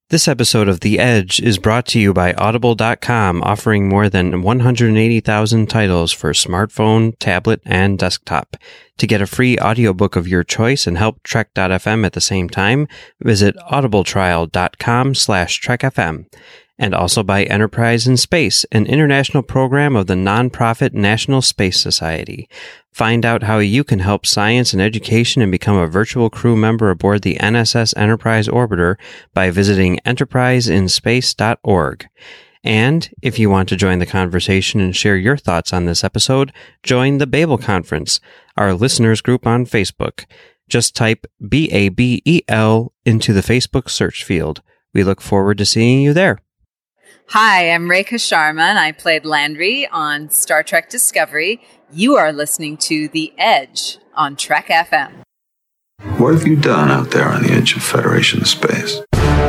This episode of The Edge is brought to you by Audible.com, offering more than 180,000 titles for smartphone, tablet, and desktop. To get a free audiobook of your choice and help Trek.fm at the same time, visit audibletrial.com/TrekFM. And also by Enterprise in Space, an international program of the nonprofit National Space Society. Find out how you can help science and education and become a virtual crew member aboard the NSS Enterprise Orbiter by visiting enterpriseinspace.org. And if you want to join the conversation and share your thoughts on this episode, join the Babel Conference, our listeners group on Facebook. Just type BABEL into the Facebook search field. We look forward to seeing you there. Hi, I'm Rekha Sharma, and I played Landry on Star Trek Discovery. You are listening to The Edge on Trek FM. What have you done out there on the edge of Federation space?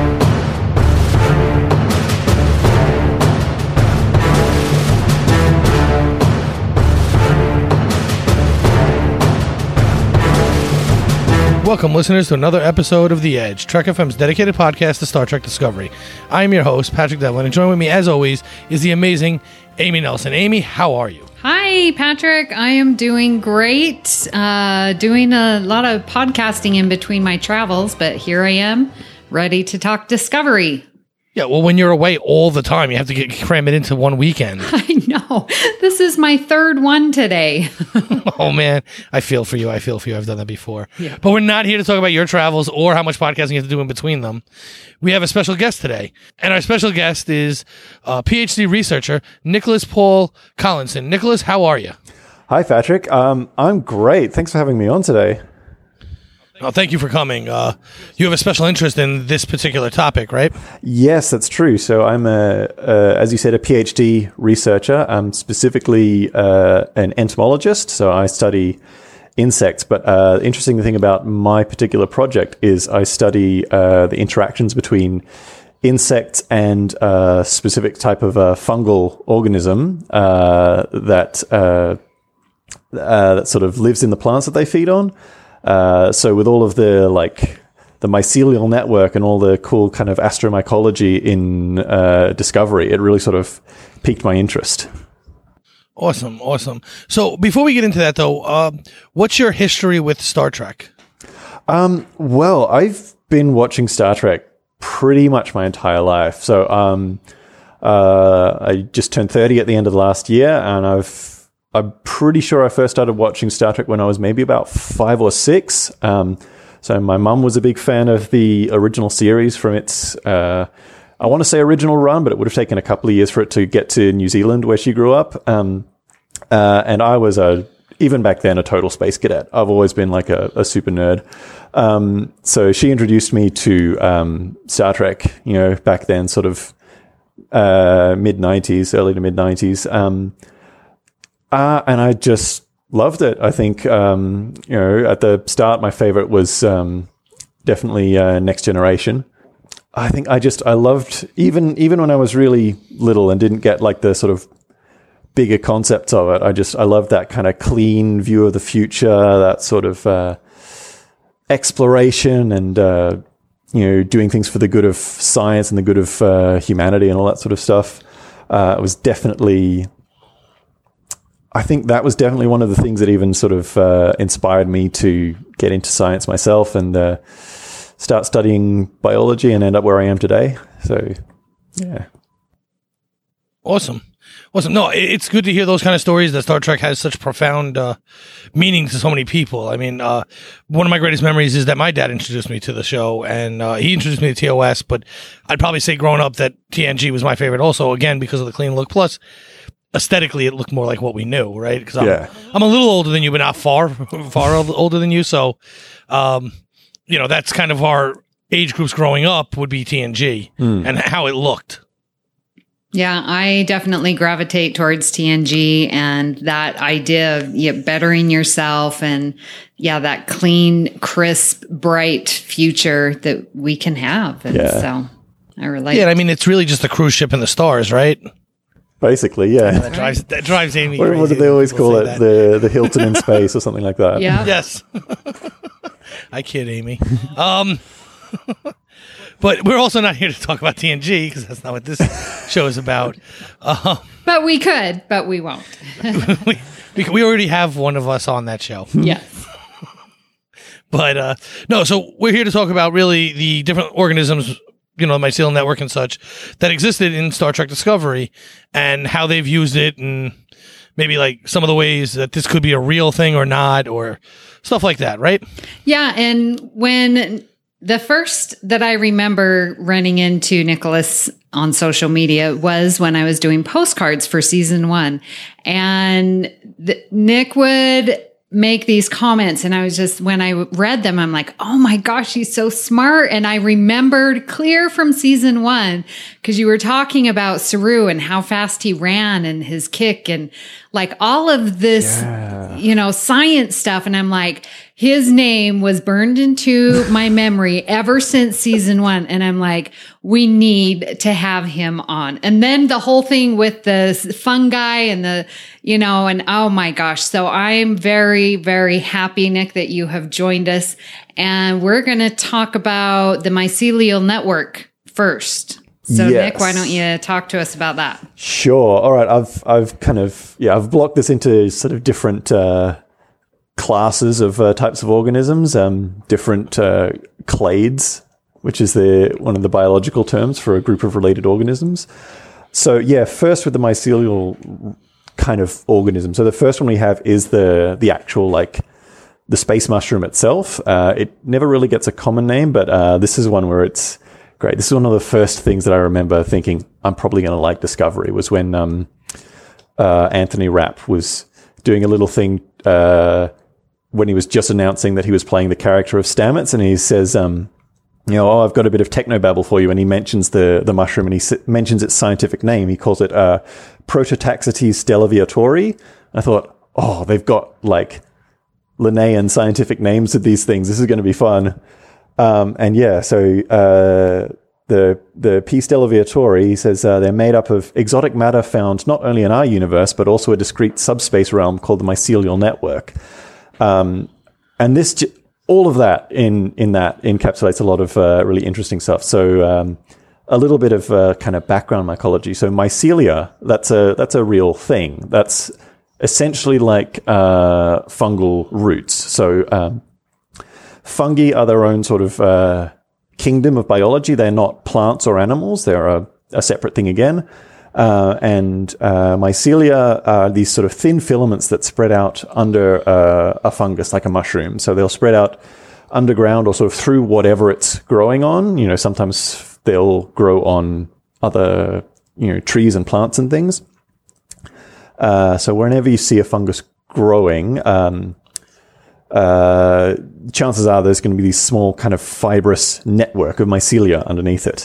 Welcome, listeners, to another episode of The Edge, Trek FM's dedicated podcast to Star Trek Discovery. I'm your host, Patrick Devlin, and joining with me, as always, is the amazing Amy Nelson. Amy, how are you? Hi, Patrick. I am doing great. Doing a lot of podcasting in between my travels, but here I am, ready to talk Discovery. Yeah, well, when you're away all the time, you have to cram it into one weekend. I know. This is my third one today. Oh, man. I feel for you. I've done that before. Yeah. But we're not here to talk about your travels or how much podcasting you have to do in between them. We have a special guest today. And our special guest is PhD researcher Nicholas Paul Collinson. Nicholas, how are you? Hi, Patrick. I'm great. Thanks for having me on today. Well, thank you for coming. You have a special interest in this particular topic, right? Yes, that's true. So I'm, as you said, a PhD researcher. I'm specifically an entomologist, so I study insects. But the interesting thing about my particular project is I study the interactions between insects and a specific type of fungal organism that sort of lives in the plants that they feed on. So with all of the mycelial network and all the cool kind of astromycology in Discovery, it really sort of piqued my interest. Awesome. So before we get into that, though, what's your history with Star Trek? Well, I've been watching Star Trek pretty much my entire life. So I just turned 30 at the end of the last year, and I'm pretty sure I first started watching Star Trek when I was maybe about 5 or 6. So my mum was a big fan of the original series from its, I want to say original run, but it would have taken a couple of years for it to get to New Zealand where she grew up. And I was, even back then, a total space cadet. I've always been like a super nerd. So she introduced me to Star Trek, back then, sort of mid-90s, early to mid-90s. And I just loved it. I think, at the start, my favorite was definitely Next Generation. I think I loved, even when I was really little and didn't get like the sort of bigger concepts of it, I loved that kind of clean view of the future, that sort of exploration and, doing things for the good of science and the good of humanity and all that sort of stuff. It was definitely... I think that was definitely one of the things that even sort of inspired me to get into science myself and start studying biology and end up where I am today. So, yeah. Awesome. No, it's good to hear those kind of stories that Star Trek has such profound meaning to so many people. I mean, one of my greatest memories is that my dad introduced me to the show, and he introduced me to TOS, but I'd probably say growing up that TNG was my favorite also, again, because of the clean look. Plus, aesthetically, it looked more like what we knew, right? Because I'm a little older than you, but not far older than you. So, that's kind of our age groups growing up would be TNG and how it looked. Yeah, I definitely gravitate towards TNG and that idea of bettering yourself and, that clean, crisp, bright future that we can have. And so I relate. Yeah, I mean, it's really just a cruise ship in the stars, right? Basically, yeah. That drives Amy crazy. What did they always call it? The Hilton in space or something like that. Yeah. Yes. I kid, Amy. But we're also not here to talk about TNG because that's not what this show is about. But we could, but we won't. we already have one of us on that show. Yes. But no, so we're here to talk about really the different organisms, the mycelial network and such, that existed in Star Trek Discovery and how they've used it, and maybe like some of the ways that this could be a real thing or not, or stuff like that, right? Yeah, and when the first that I remember running into Nicholas on social media was when I was doing postcards for season 1. And Nick would make these comments, and I was just, when I read them, I'm like, oh my gosh, he's so smart. And I remembered clear from season 1, because you were talking about Saru and how fast he ran and his kick and like all of this, science stuff. And I'm like, his name was burned into my memory ever since season 1. And I'm like, we need to have him on. And then the whole thing with the fungi and and oh my gosh. So I'm very, very happy, Nick, that you have joined us. And we're going to talk about the mycelial network first. So yes. Nick, why don't you talk to us about that? Sure. All right. I've blocked this into sort of different classes of types of organisms, different clades, which is one of the biological terms for a group of related organisms. So yeah, first with the mycelial kind of organism. So the first one we have is the actual the space mushroom itself. It never really gets a common name, but this is one where it's great. This is one of the first things that I remember thinking I'm probably going to like Discovery, was when Anthony Rapp was doing a little thing when he was just announcing that he was playing the character of Stamets, and he says, I've got a bit of technobabble for you, and he mentions the mushroom, and he mentions its scientific name. He calls it Prototaxites stellaviatori. I thought, they've got Linnaean scientific names of these things. This is going to be fun. So the P. stellaviatori, he says they're made up of exotic matter found not only in our universe, but also a discrete subspace realm called the mycelial network. And this, all of that in that encapsulates a lot of really interesting stuff. So a little bit of kind of background mycology. So mycelia, that's a real thing. That's essentially like fungal roots. So fungi are their own sort of kingdom of biology. They're not plants or animals. They're a separate thing again. And mycelia are these sort of thin filaments that spread out under a fungus, like a mushroom. So they'll spread out underground or sort of through whatever it's growing on. Sometimes they'll grow on other, trees and plants and things. So whenever you see a fungus growing, chances are there's going to be these small kind of fibrous network of mycelia underneath it.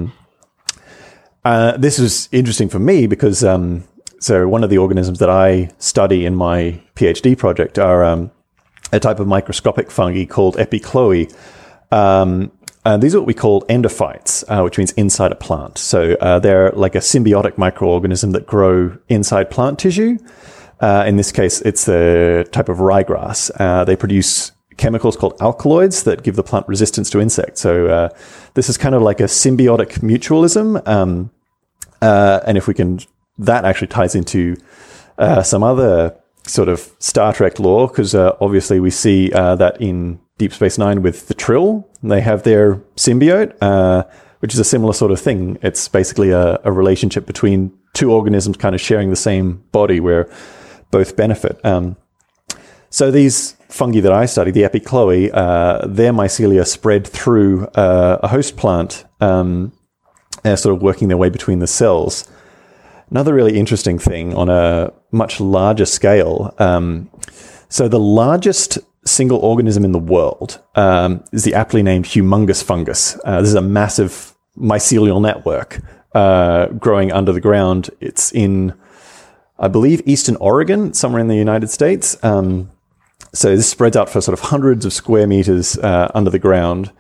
This is interesting for me because so one of the organisms that I study in my PhD project are a type of microscopic fungi called Epicloe. These are what we call endophytes, which means inside a plant. So they're like a symbiotic microorganism that grow inside plant tissue. In this case, it's a type of ryegrass. They produce chemicals called alkaloids that give the plant resistance to insects. So this is kind of like a symbiotic mutualism. And if we can, that actually ties into some other sort of Star Trek lore, because obviously we see that in Deep Space Nine with the Trill. They have their symbiote, which is a similar sort of thing. It's basically a relationship between two organisms kind of sharing the same body where both benefit. So these fungi that I study, the Epicloe, their mycelia spread through a host plant, sort of working their way between the cells. Another really interesting thing on a much larger scale. So the largest single organism in the world is the aptly named humongous fungus. This is a massive mycelial network growing under the ground. It's in, I believe, eastern Oregon, somewhere in the United States. So this spreads out for sort of hundreds of square meters under the ground.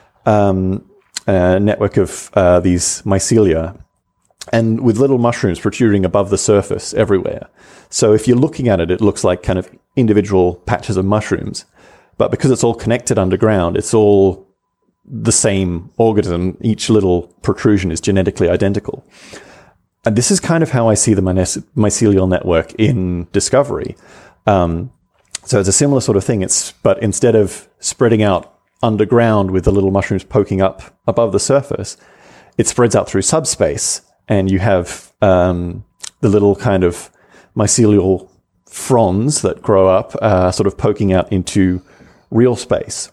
A network of these mycelia, and with little mushrooms protruding above the surface everywhere. So if you're looking at it, it looks like kind of individual patches of mushrooms. But because it's all connected underground, it's all the same organism. Each little protrusion is genetically identical. And this is kind of how I see the mycelial network in Discovery. So it's a similar sort of thing. But instead of spreading out underground with the little mushrooms poking up above the surface, it spreads out through subspace, and you have the little kind of mycelial fronds that grow up, sort of poking out into real space.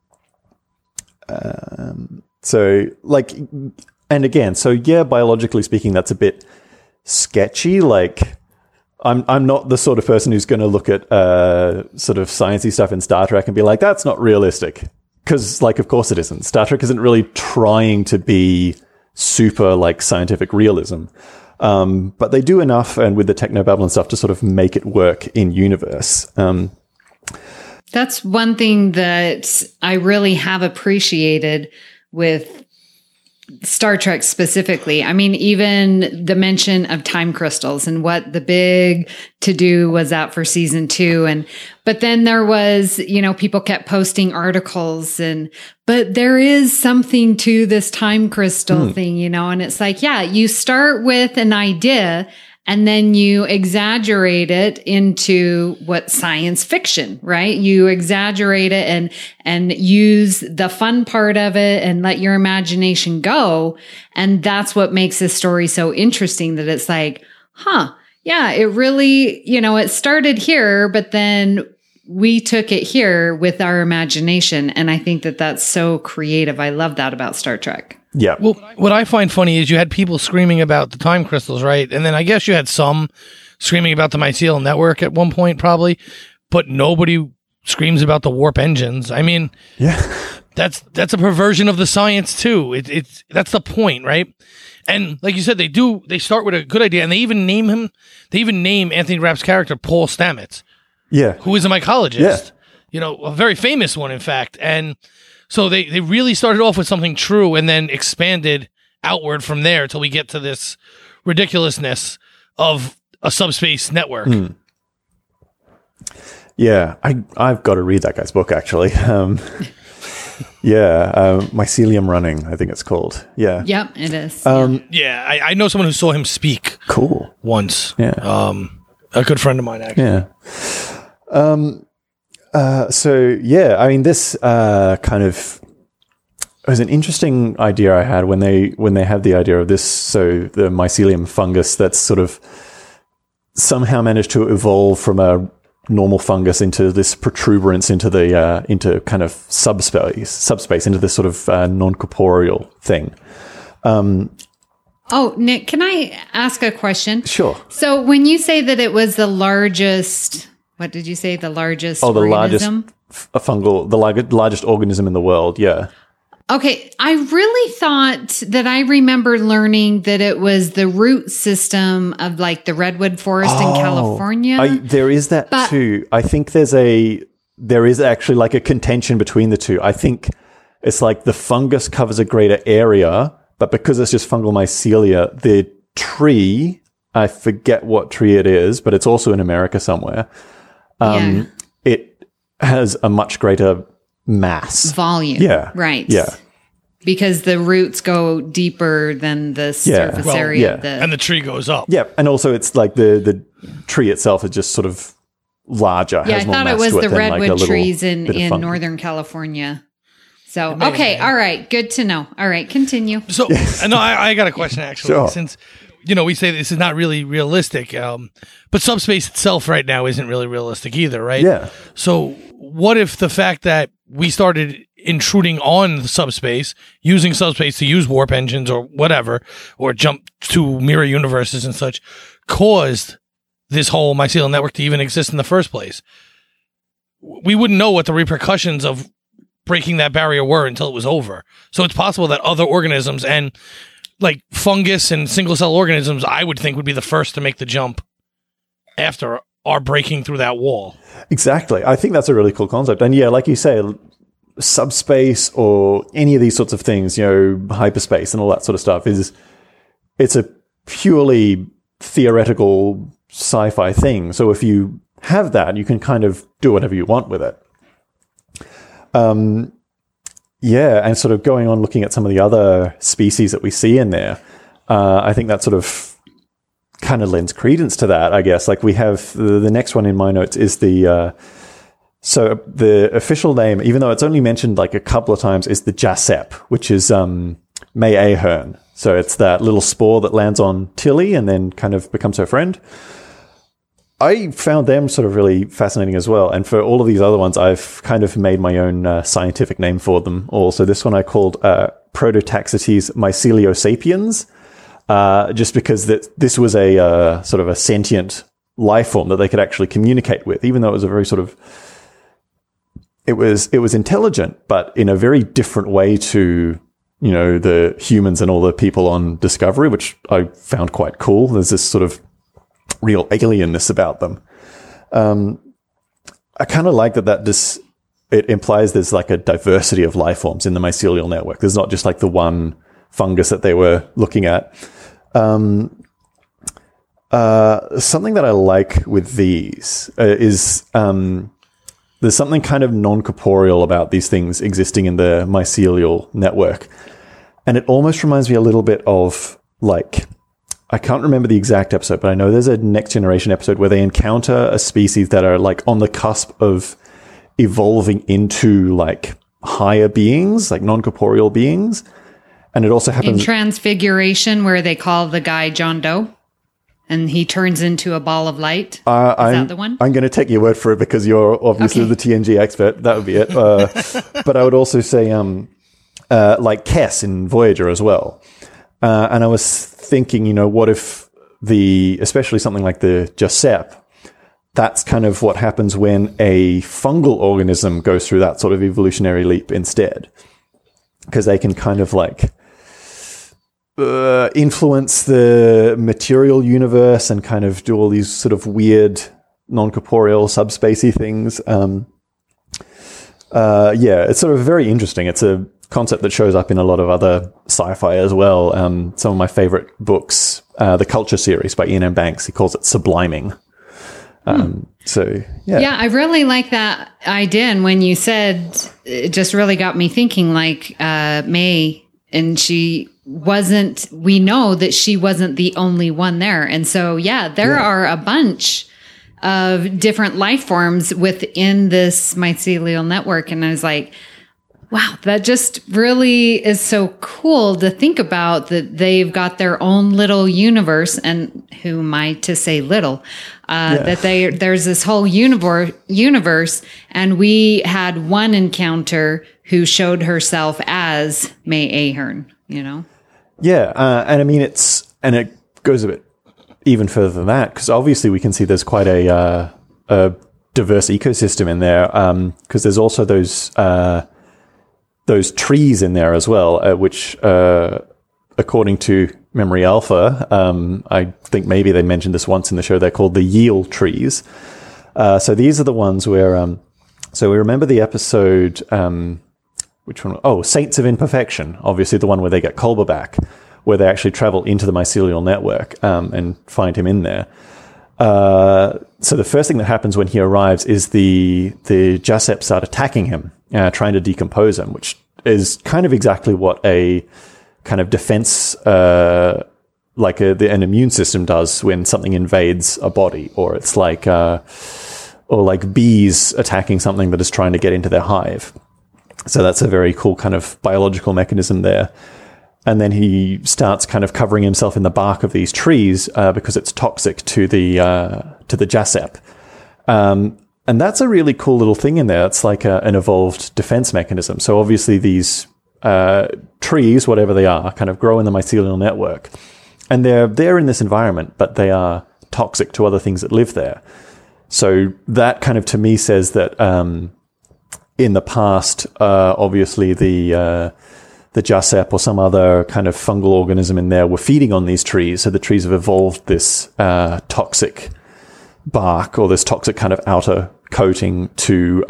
Biologically speaking, that's a bit sketchy. Like, I'm not the sort of person who's going to look at sort of sciencey stuff in Star Trek and be like, that's not realistic. Because, like, of course it isn't. Star Trek isn't really trying to be super, like, scientific realism. But they do enough, and with the technobabble and stuff, to sort of make it work in universe. That's one thing that I really have appreciated with Star Trek specifically. I mean, even the mention of time crystals and what the big to-do was out for season 2. But then there was, people kept posting articles but there is something to this time crystal thing, and it's like, yeah, you start with an idea and then you exaggerate it into what science fiction, right? You exaggerate it and use the fun part of it and let your imagination go. And that's what makes this story so interesting, that it's like, yeah, it really, it started here, but then we took it here with our imagination. And I think that that's so creative. I love that about Star Trek. Yeah. Well, what I find funny is you had people screaming about the time crystals, right? And then I guess you had some screaming about the mycelial network at one point, probably, but nobody screams about the warp engines. I mean, yeah, that's a perversion of the science too. That's the point, right? And like you said, they start with a good idea, and they even name Anthony Rapp's character Paul Stamets. Yeah. Who is a mycologist. Yeah. A very famous one, in fact. And so they really started off with something true and then expanded outward from there till we get to this ridiculousness of a subspace network. Yeah, I've got to read that guy's book, actually. Mycelium Running, I think it's called. Yeah. Yep, it is. I know someone who saw him speak. Cool. Once. Yeah. A good friend of mine, actually. Yeah. This kind of was an interesting idea I had when they had the idea of this. So the mycelium fungus that's sort of somehow managed to evolve from a normal fungus into this protuberance into kind of subspace into this sort of non-corporeal thing. Nick, can I ask a question? Sure. So when you say that it was the largest, what did you say? The largest organism? The largest organism in the world, yeah. Okay, I really thought that I remember learning that it was the root system of like the redwood forest in California. There is that too. I think there is actually like a contention between the two. I think it's like the fungus covers a greater area, but because it's just fungal mycelia, the tree, I forget what tree it is, but it's also in America somewhere. It has a much greater mass. Volume. Yeah. Right. Yeah. Because the roots go deeper than the surface area of the... And the tree goes up. Yeah. And also it's like the tree itself is just sort of larger. Yeah, has more I thought it mass was to the than redwood like trees in Northern California. So, okay. All right. Good to know. All right. Continue. So, no, I got a question actually. Sure. Since, we say this is not really realistic, but subspace itself right now isn't really realistic either, right? Yeah. So what if the fact that we started intruding on the subspace, using subspace to use warp engines or whatever, or jump to mirror universes and such, caused this whole mycelial network to even exist in the first place? We wouldn't know what the repercussions of breaking that barrier were until it was over. So it's possible that other organisms and like fungus and single cell organisms, I would think would be the first to make the jump after our breaking through that wall. Exactly. I think that's a really cool concept. And yeah, like you say, subspace or any of these sorts of things, hyperspace and all that sort of stuff it's a purely theoretical sci-fi thing. So if you have that, you can kind of do whatever you want with it. Yeah, and sort of going on looking at some of the other species that we see in there, I think that sort of kind of lends credence to that, I guess. Like we have the next one in my notes is so the official name, even though it's only mentioned like a couple of times, is the Jasep, which is May Ahern. So it's that little spore that lands on Tilly and then kind of becomes her friend. I found them sort of really fascinating as well. And for all of these other ones, I've kind of made my own scientific name for them all. So this one I called Prototaxites myceliosapiens, just because this was a sort of a sentient life form that they could actually communicate with, even though it was a very sort of... It was intelligent, but in a very different way to, you know, the humans and all the people on Discovery, which I found quite cool. There's this sort of real alienness about them. I kind of like that it implies there's like a diversity of life forms in the mycelial network. There's not just like the one fungus that they were looking at. Something that I like with these is there's something kind of non-corporeal about these things existing in the mycelial network. And it almost reminds me a little bit of like... I can't remember the exact episode, but I know there's a Next Generation episode where they encounter a species that are like on the cusp of evolving into like higher beings, like non-corporeal beings. And it also happens in Transfiguration, where they call the guy John Doe and he turns into a ball of light. Is that the one? I'm going to take your word for it because you're obviously the TNG expert. That would be it. But I would also say like Kess in Voyager as well. And I was thinking, you know, what if especially something like the Jasep, that's kind of what happens when a fungal organism goes through that sort of evolutionary leap instead. Because they can kind of like influence the material universe and kind of do all these sort of weird non-corporeal subspacey things. Yeah, it's sort of very interesting. It's a concept that shows up in a lot of other sci-fi as well. Some of my favorite books, the Culture series by Ian M. Banks, he calls it subliming. So, yeah. Yeah, I really like that idea. And when you said, it just really got me thinking like May, and we know that she wasn't the only one there. And so, there are a bunch of different life forms within this mycelial network. And I was like, wow, that just really is so cool to think about, that they've got their own little universe. And who am I to say little? That there's this whole universe, and we had one encounter who showed herself as May Ahern, you know? Yeah, and I mean, it goes a bit even further than that, because obviously we can see there's quite a diverse ecosystem in there, because there's also those trees in there as well, which, according to Memory Alpha, I think maybe they mentioned this once in the show, they're called the Yeel trees. So these are the ones where, so we remember the episode, which one? Oh, Saints of Imperfection, obviously the one where they get Culber back, where they actually travel into the mycelial network and find him in there. So the first thing that happens when he arrives is the Jasep start attacking him, trying to decompose him, which is kind of exactly what a kind of defense, like an immune system does when something invades a body, or it's like, or like bees attacking something that is trying to get into their hive. So that's a very cool kind of biological mechanism there. And then he starts kind of covering himself in the bark of these trees because it's toxic to the Jasep. And that's a really cool little thing in there. It's like an evolved defense mechanism. So obviously these trees, whatever they are, kind of grow in the mycelial network. And they're in this environment, but they are toxic to other things that live there. So that kind of, to me, says that in the past, obviously the Jasep or some other kind of fungal organism in there were feeding on these trees. So the trees have evolved this toxic bark, or this toxic kind of outer coating to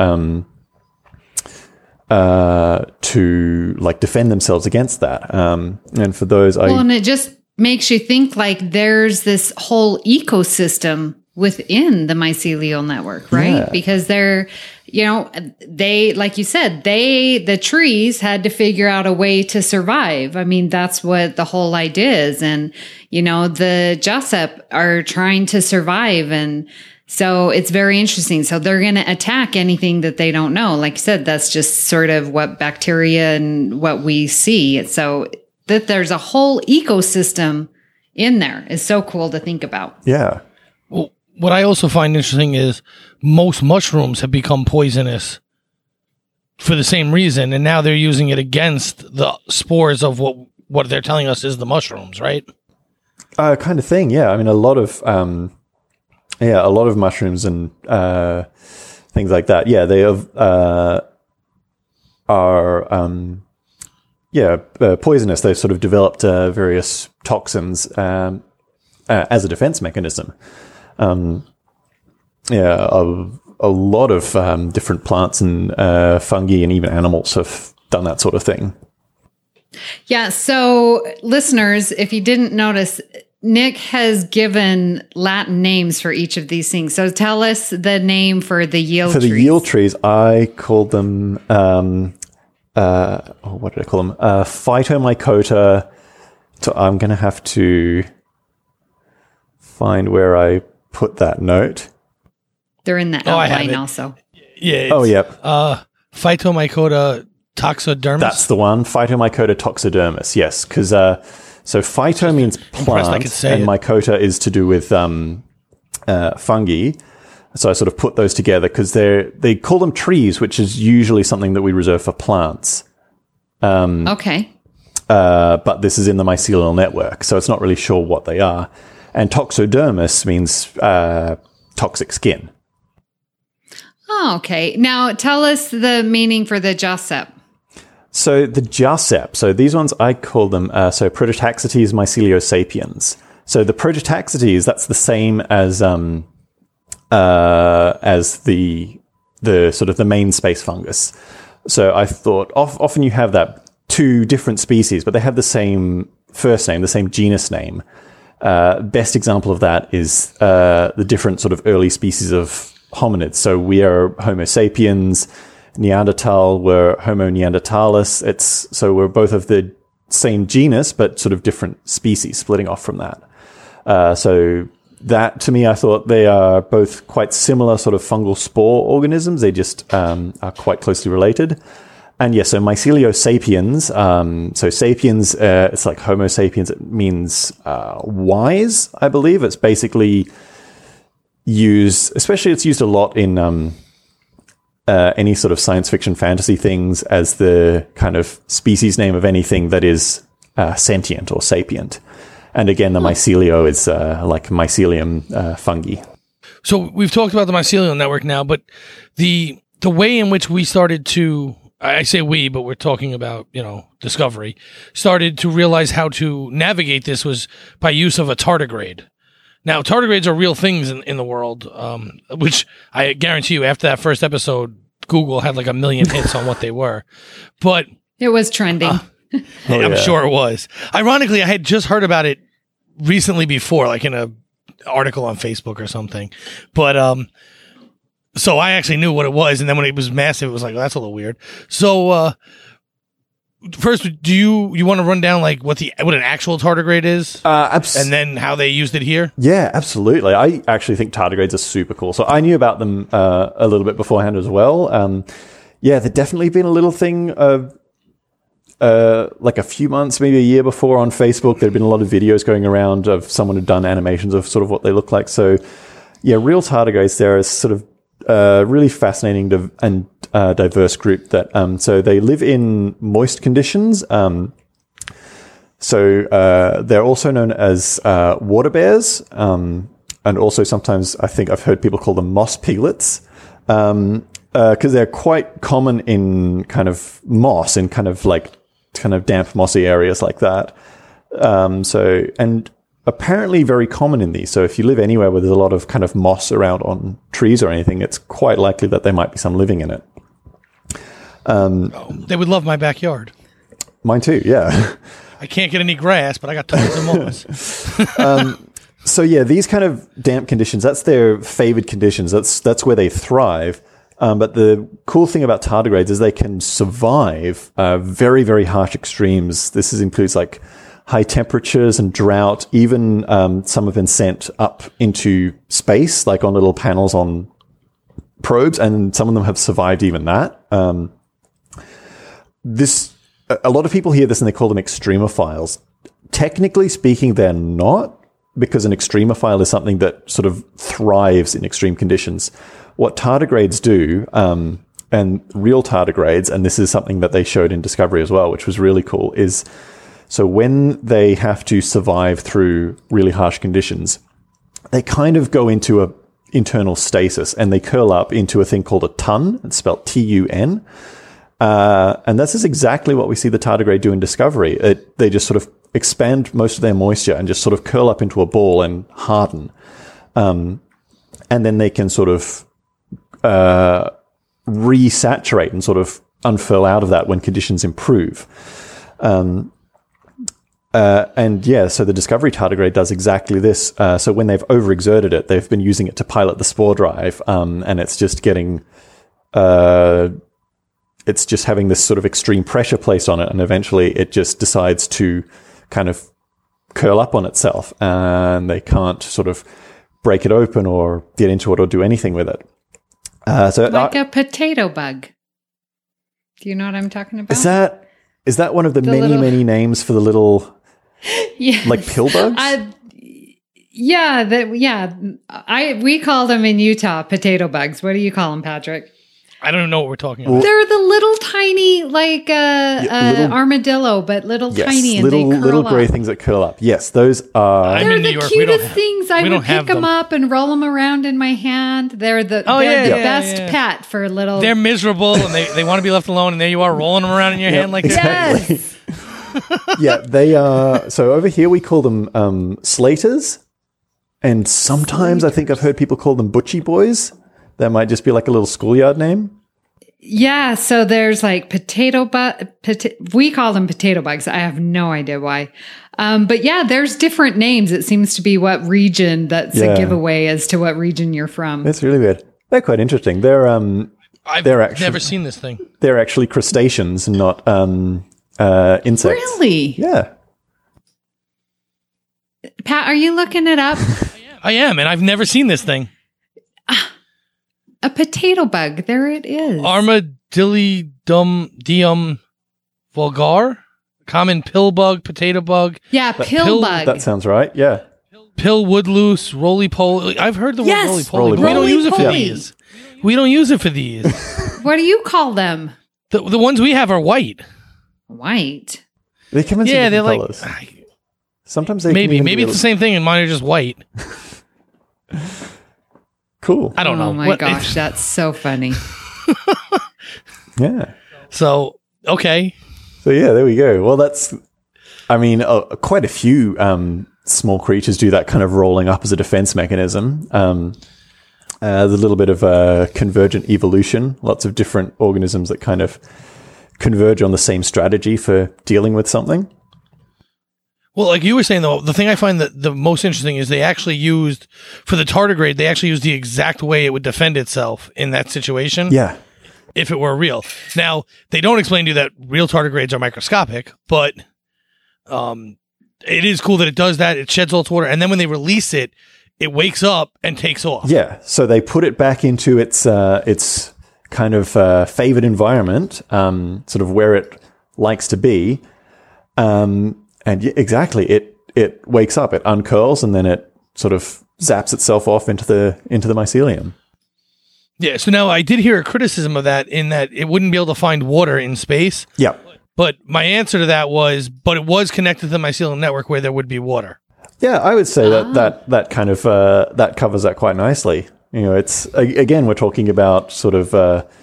like defend themselves against that. And for those, and it just makes you think like there's this whole ecosystem within the mycelial network, right? Yeah. Because they, like you said, the trees had to figure out a way to survive. I mean, that's what the whole idea is. And, the Jessup are trying to survive. And so it's very interesting. So they're going to attack anything that they don't know. Like you said, that's just sort of what bacteria and what we see. So that there's a whole ecosystem in there is so cool to think about. Yeah. Well, what I also find interesting is most mushrooms have become poisonous for the same reason, and now they're using it against the spores of what they're telling us is the mushrooms, right? Kind of thing, yeah. I mean, a lot of mushrooms and things like that. Yeah, they are poisonous. They've sort of developed various toxins as a defense mechanism. A lot of different plants and fungi and even animals have done that sort of thing. Yeah. So listeners, if you didn't notice, Nick has given Latin names for each of these things. So tell us the name for the yield trees. For the yield trees, I called them, what did I call them? Phytomycota. So I'm going to have to find where I put that note. They're in the outline also. Yeah. Yep. Phytomycota toxodermis. That's the one. Phytomycota toxodermis. Yes, because so phyto means plant, and mycota is to do with fungi. So I sort of put those together because they call them trees, which is usually something that we reserve for plants. Okay. But this is in the mycelial network, so it's not really sure what they are. And toxodermis means toxic skin. Oh, okay. Now tell us the meaning for the Jessup. So the Jessup, so these ones I call them, Prototaxites myceliosapiens. So the Prototaxites, that's the same as the sort of the main space fungus. So I thought often you have that two different species, but they have the same first name, the same genus name. Best example of that is the different sort of early species of hominids. So we are Homo sapiens. Neanderthal were Homo neanderthalis. So we're both of the same genus, but sort of different species splitting off from that. So that, to me, I thought they are both quite similar sort of fungal spore organisms. They just are quite closely related. And yes, so myceliosapiens. So sapiens, it's like Homo sapiens. It means wise, I believe. It's basically it's used a lot in any sort of science fiction fantasy things as the kind of species name of anything that is sentient or sapient. And again, the mycelio is like mycelium fungi. So we've talked about the mycelial network now, but the way in which we started to, I say we, but we're talking about, Discovery, started to realize how to navigate this was by use of a tardigrade. Now, tardigrades are real things in the world, which I guarantee you after that first episode, Google had like 1 million hits on what they were. But it was trending. I'm sure it was. Ironically, I had just heard about it recently before, like in a article on Facebook or something. But so I actually knew what it was, and then when it was massive, it was like, well, that's a little weird. So first, do you want to run down like what an actual tardigrade is, and then how they used it here? Yeah, absolutely. I actually think tardigrades are super cool. So I knew about them a little bit beforehand as well. They've definitely been a little thing like a few months, maybe a year before on Facebook. There'd been a lot of videos going around of someone who'd done animations of sort of what they look like. So yeah, real tardigrades there is sort of really fascinating and diverse group that so they live in moist conditions. So they're also known as water bears, and also sometimes I think I've heard people call them moss piglets, because they're quite common in kind of moss, in kind of damp mossy areas like that. And apparently very common in these. So if you live anywhere where there's a lot of kind of moss around on trees or anything, it's quite likely that there might be some living in it. They would love my backyard. Mine too, yeah. I can't get any grass, but I got tons of moss. So yeah, these kind of damp conditions, that's their favored conditions. That's where they thrive. But the cool thing about tardigrades is they can survive very, very harsh extremes. This includes like high temperatures and drought. Even some have been sent up into space, like on little panels on probes, and some of them have survived even that. A lot of people hear this and they call them extremophiles. Technically speaking, they're not, because an extremophile is something that sort of thrives in extreme conditions. What tardigrades do, and real tardigrades, and this is something that they showed in Discovery as well, which was really cool, is so when they have to survive through really harsh conditions, they kind of go into a internal stasis and they curl up into a thing called a tun. It's spelled T-U-N. And this is exactly what we see the tardigrade do in Discovery. They just sort of expand most of their moisture and just sort of curl up into a ball and harden. And then they can sort of resaturate and sort of unfurl out of that when conditions improve. And yeah, so the Discovery tardigrade does exactly this. So when they've overexerted it, they've been using it to pilot the spore drive, and it's just getting... it's just having this sort of extreme pressure placed on it, and eventually it just decides to kind of curl up on itself, and they can't sort of break it open or get into it or do anything with it. So like a potato bug. Do you know what I'm talking about? Is that one of the many names for the little like pill bugs? We call them in Utah potato bugs. What do you call them, Patrick? I don't know what we're talking about. They're the little tiny, like armadillo, but tiny, and they curl little gray up. things that curl up. Yes, those are. They're the cutest things. I would pick them up and roll them around in my hand. They're the best pet for little. They're miserable and they want to be left alone, and there you are rolling them around in your hand like that. Yes. Yeah, they are. So over here we call them slaters, and sometimes I think I've heard people call them butchie boys. That might just be like a little schoolyard name. Yeah, so there's like we call them potato bugs. I have no idea why. But yeah, there's different names. It seems to be what region that's a giveaway as to what region you're from. That's really weird. They're quite interesting. They're never seen this thing. They're actually crustaceans, not insects. Really? Yeah. Pat, are you looking it up? I am, and I've never seen this thing. A potato bug. There it is. Armadillidium vulgar, common pill bug, potato bug. Yeah, pill bug. That sounds right. Yeah. Pill woodloose, roly poly. I've heard the word roly poly. Roly-poly. We don't use it for these. We don't use it for these. What do you call them? The ones we have are white. White. They come in some different colors. Sometimes they maybe it's the same thing, and mine are just white. Cool. I don't know. Oh my gosh, that's so funny. Yeah. So, okay. So yeah, there we go. Well, quite a few small creatures do that kind of rolling up as a defense mechanism. There's a little bit of convergent evolution. Lots of different organisms that kind of converge on the same strategy for dealing with something. Well, like you were saying, though, the thing I find that the most interesting is they actually used, for the tardigrade, they actually used the exact way it would defend itself in that situation. Yeah. If it were real. Now, they don't explain to you that real tardigrades are microscopic, but it is cool that it does that. It sheds all its water. And then when they release it, it wakes up and takes off. Yeah. So they put it back into its kind of favored environment, sort of where it likes to be. And exactly, it wakes up, it uncurls, and then it sort of zaps itself off into the mycelium. Yeah, so now I did hear a criticism of that in that it wouldn't be able to find water in space. Yeah. But my answer to that was, but it was connected to the mycelium network where there would be water. Yeah, I would say that kind of that covers that quite nicely. You know, it's again, we're talking about sort of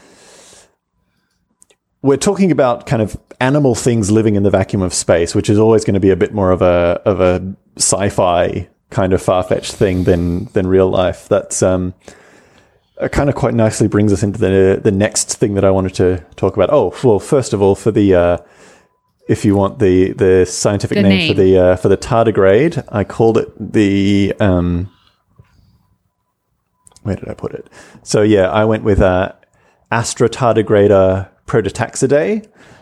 we're talking about kind of animal things living in the vacuum of space, which is always going to be a bit more of a sci-fi kind of far-fetched thing than real life. That's kind of quite nicely brings us into the next thing that I wanted to talk about. Oh, well, first of all, for the if you want the scientific name for the tardigrade, I called it the where did I put it? So yeah, I went with Astra tardigrade prototaxidae.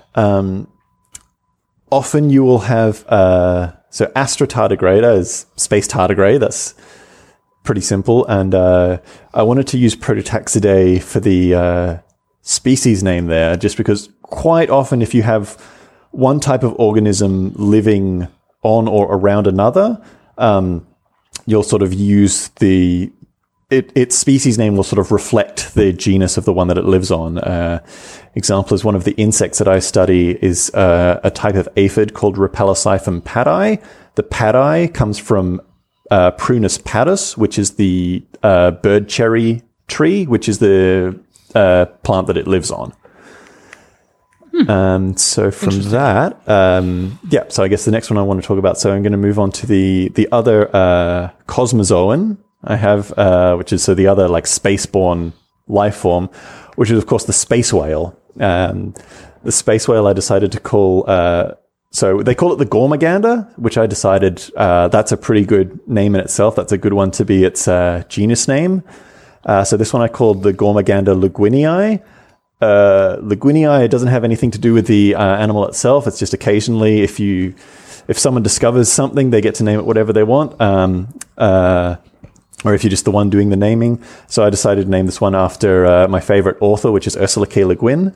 Often you will have, so Astra tardigrade is space tardigrade. That's pretty simple. And I wanted to use prototaxidae for the species name there, just because quite often if you have one type of organism living on or around another, you'll sort of use its species name will sort of reflect the genus of the one that it lives on. Example is one of the insects that I study is a type of aphid called Rhopalosiphum paddi. The paddi comes from Prunus padus, which is the bird cherry tree, which is the plant that it lives on. So from that, so I guess the next one I want to talk about, so I'm going to move on to the other cosmozoan I have, which is the other like spaceborne life form, which is of course the space whale. The space whale I decided to call, so they call it the Gormagander, which I decided that's a pretty good name in itself. That's a good one to be its genus name. So this one I called the Gormagander luguinii. Luguinii doesn't have anything to do with the animal itself. It's just occasionally if someone discovers something, they get to name it whatever they want. Or if you're just the one doing the naming. So I decided to name this one after my favorite author, which is Ursula K. Le Guin.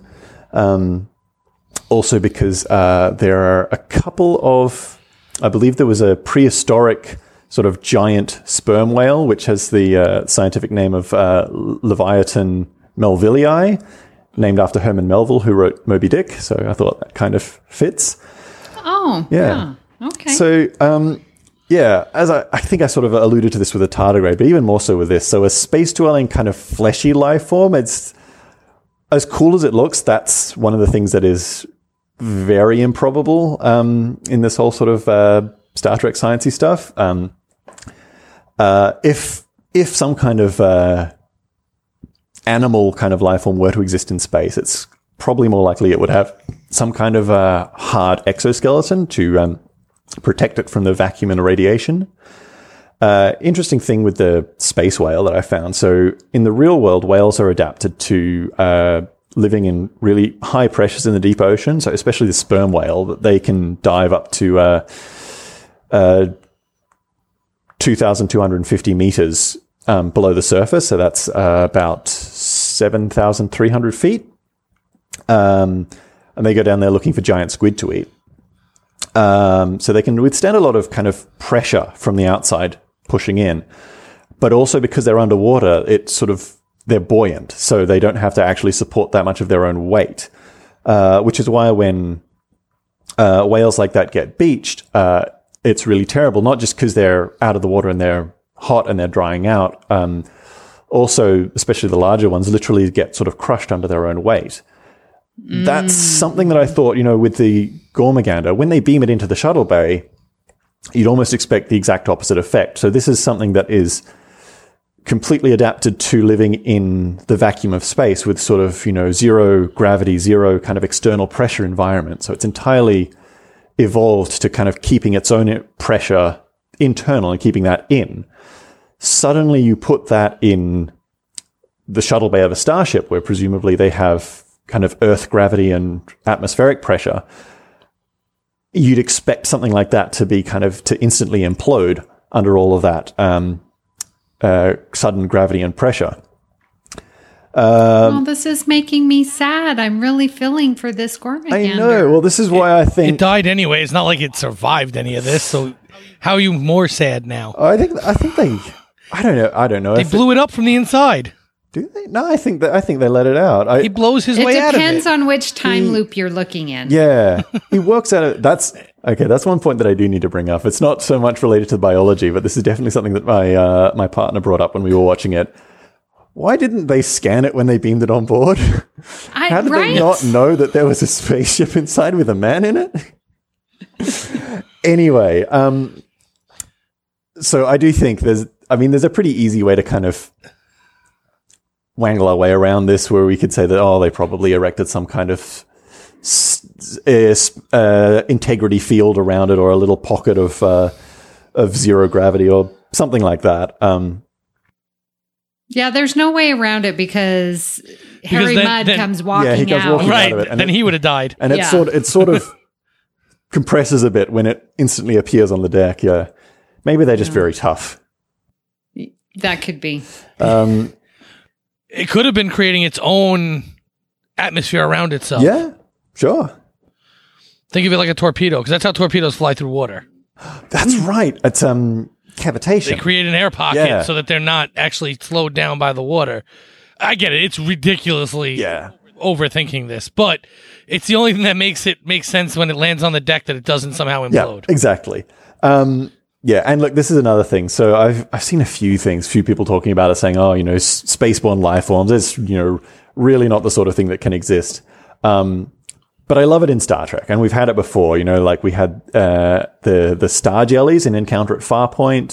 Also because there are a couple of, I believe there was a prehistoric sort of giant sperm whale, which has the scientific name of Leviathan melvillei, named after Herman Melville, who wrote Moby Dick. So I thought that kind of fits. Oh, yeah. Okay. So, as I think I sort of alluded to this with a tardigrade, but even more so with this. So a space-dwelling kind of fleshy life form, it's as cool as it looks. That's one of the things that is very improbable in this whole sort of Star Trek sciencey stuff. If some kind of animal kind of life form were to exist in space, it's probably more likely it would have some kind of hard exoskeleton to protect it from the vacuum and radiation. Interesting thing with the space whale that I found. So in the real world, whales are adapted to living in really high pressures in the deep ocean. So especially the sperm whale, that they can dive up to 2,250 meters below the surface. So that's about 7,300 feet. And they go down there looking for giant squid to eat. So they can withstand a lot of kind of pressure from the outside pushing in, but also because they're underwater, they're buoyant, so they don't have to actually support that much of their own weight, which is why when whales like that get beached, it's really terrible, not just because they're out of the water and they're hot and they're drying out, also, especially the larger ones, literally get sort of crushed under their own weight. That's something that I thought, with the Gormagander, when they beam it into the shuttle bay, you'd almost expect the exact opposite effect. So this is something that is completely adapted to living in the vacuum of space with sort of, zero gravity, zero kind of external pressure environment. So it's entirely evolved to kind of keeping its own pressure internal and keeping that in. Suddenly you put that in the shuttle bay of a starship where presumably they have kind of Earth gravity and atmospheric pressure. You'd expect something like that to be kind of to instantly implode under all of that sudden gravity and pressure. This is making me sad. I'm really feeling for this Gormagander. I know. Well, this is why I think it died anyway. It's not like it survived any of this. So how are you more sad now? I think they. I don't know. They blew it up from the inside. Do they? No, I think they let it out. He blows his way out of it. It depends on which time loop you're looking in. Yeah, he works out of that's okay. That's one point that I do need to bring up. It's not so much related to biology, but this is definitely something that my partner brought up when we were watching it. Why didn't they scan it when they beamed it on board? How did they not know that there was a spaceship inside with a man in it? Anyway, so I do think there's a pretty easy way to kind of wangle our way around this, where we could say that, they probably erected some kind of integrity field around it, or a little pocket of zero gravity, or something like that. Yeah, there's no way around it because Harry then- Mudd comes walking he goes out. walking Right. out of it, and Then he would have died. And Yeah. it sort of compresses a bit when it instantly appears on the deck. Yeah, maybe they're just very tough. That could be. It could have been creating its own atmosphere around itself. Yeah, sure. Think of it like a torpedo, because that's how torpedoes fly through water. That's right. It's cavitation. They create an air pocket Yeah. so that they're not actually slowed down by the water. I get it. It's ridiculously Yeah. overthinking this, but it's the only thing that makes it make sense when it lands on the deck that it doesn't somehow implode. Yeah, exactly. Yeah, and look, this is another thing. So I've seen a few people talking about it, saying, "Oh, spaceborne life forms is really not the sort of thing that can exist." But I love it in Star Trek, and we've had it before. Like we had the star jellies in Encounter at Farpoint.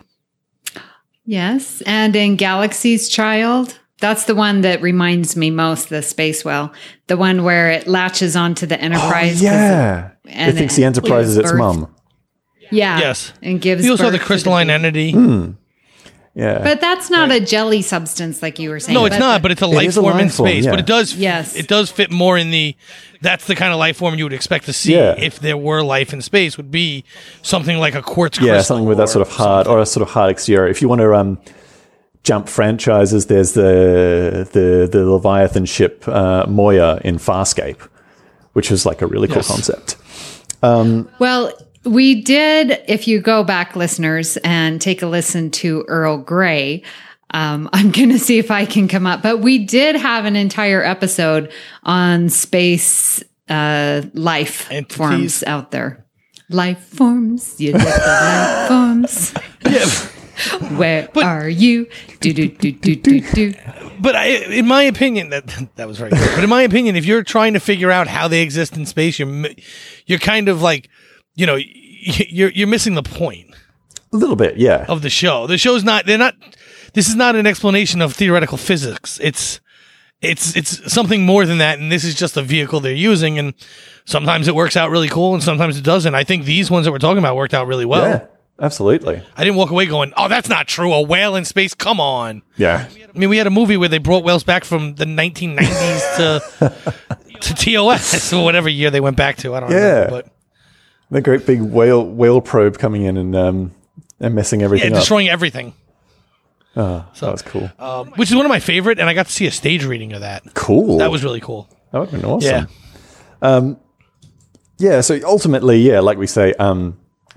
Yes. And in Galaxy's Child, that's the one that reminds me most, the space whale. The one where it latches onto the Enterprise. 'cause Yeah, and it thinks the it Enterprise is gives its birth. mum. Yeah. Yes. And gives You also have the birth to crystalline baby. entity. Yeah, But that's not a jelly substance like you were saying. No, it's not, but it's a life is a form in life form, space. yeah. But it does, Yes. it does fit more in that's the kind of life form you would expect to see Yeah. if there were life in space. Would be something like a quartz crystal. yeah, something with that sort of hard or a sort of hard exterior. If you want to jump franchises, there's the Leviathan ship Moya in Farscape, which is like a really cool Yes. concept. Well, we did, if you go back, listeners, and take a listen to Earl Grey, I'm going to see if I can come up, but we did have an entire episode on space life Entities. forms out there. Life forms, you get the life forms. Where are you? Do, do, do, do, do, do. But in my opinion, that was very good. But in my opinion, if you're trying to figure out how they exist in space, you're kind of like, you're missing the point A little bit, yeah. of the show. The show's not. This is not an explanation of theoretical physics. It's something more than that, and this is just a vehicle they're using. And sometimes it works out really cool, and sometimes it doesn't. I think these ones that we're talking about worked out really well. Yeah, absolutely. I didn't walk away going, "Oh, that's not true. A whale in space? Come on." Yeah. I mean, we had a movie where they brought whales back from the 1990s to TOS or whatever year they went back to. I don't know. But The great big whale probe coming in and messing everything up. destroying everything. That was cool. Which is one of my favorite, and I got to see a stage reading of that. Cool. That was really cool. That would have been awesome. Yeah. Yeah, so ultimately, yeah, like we say, all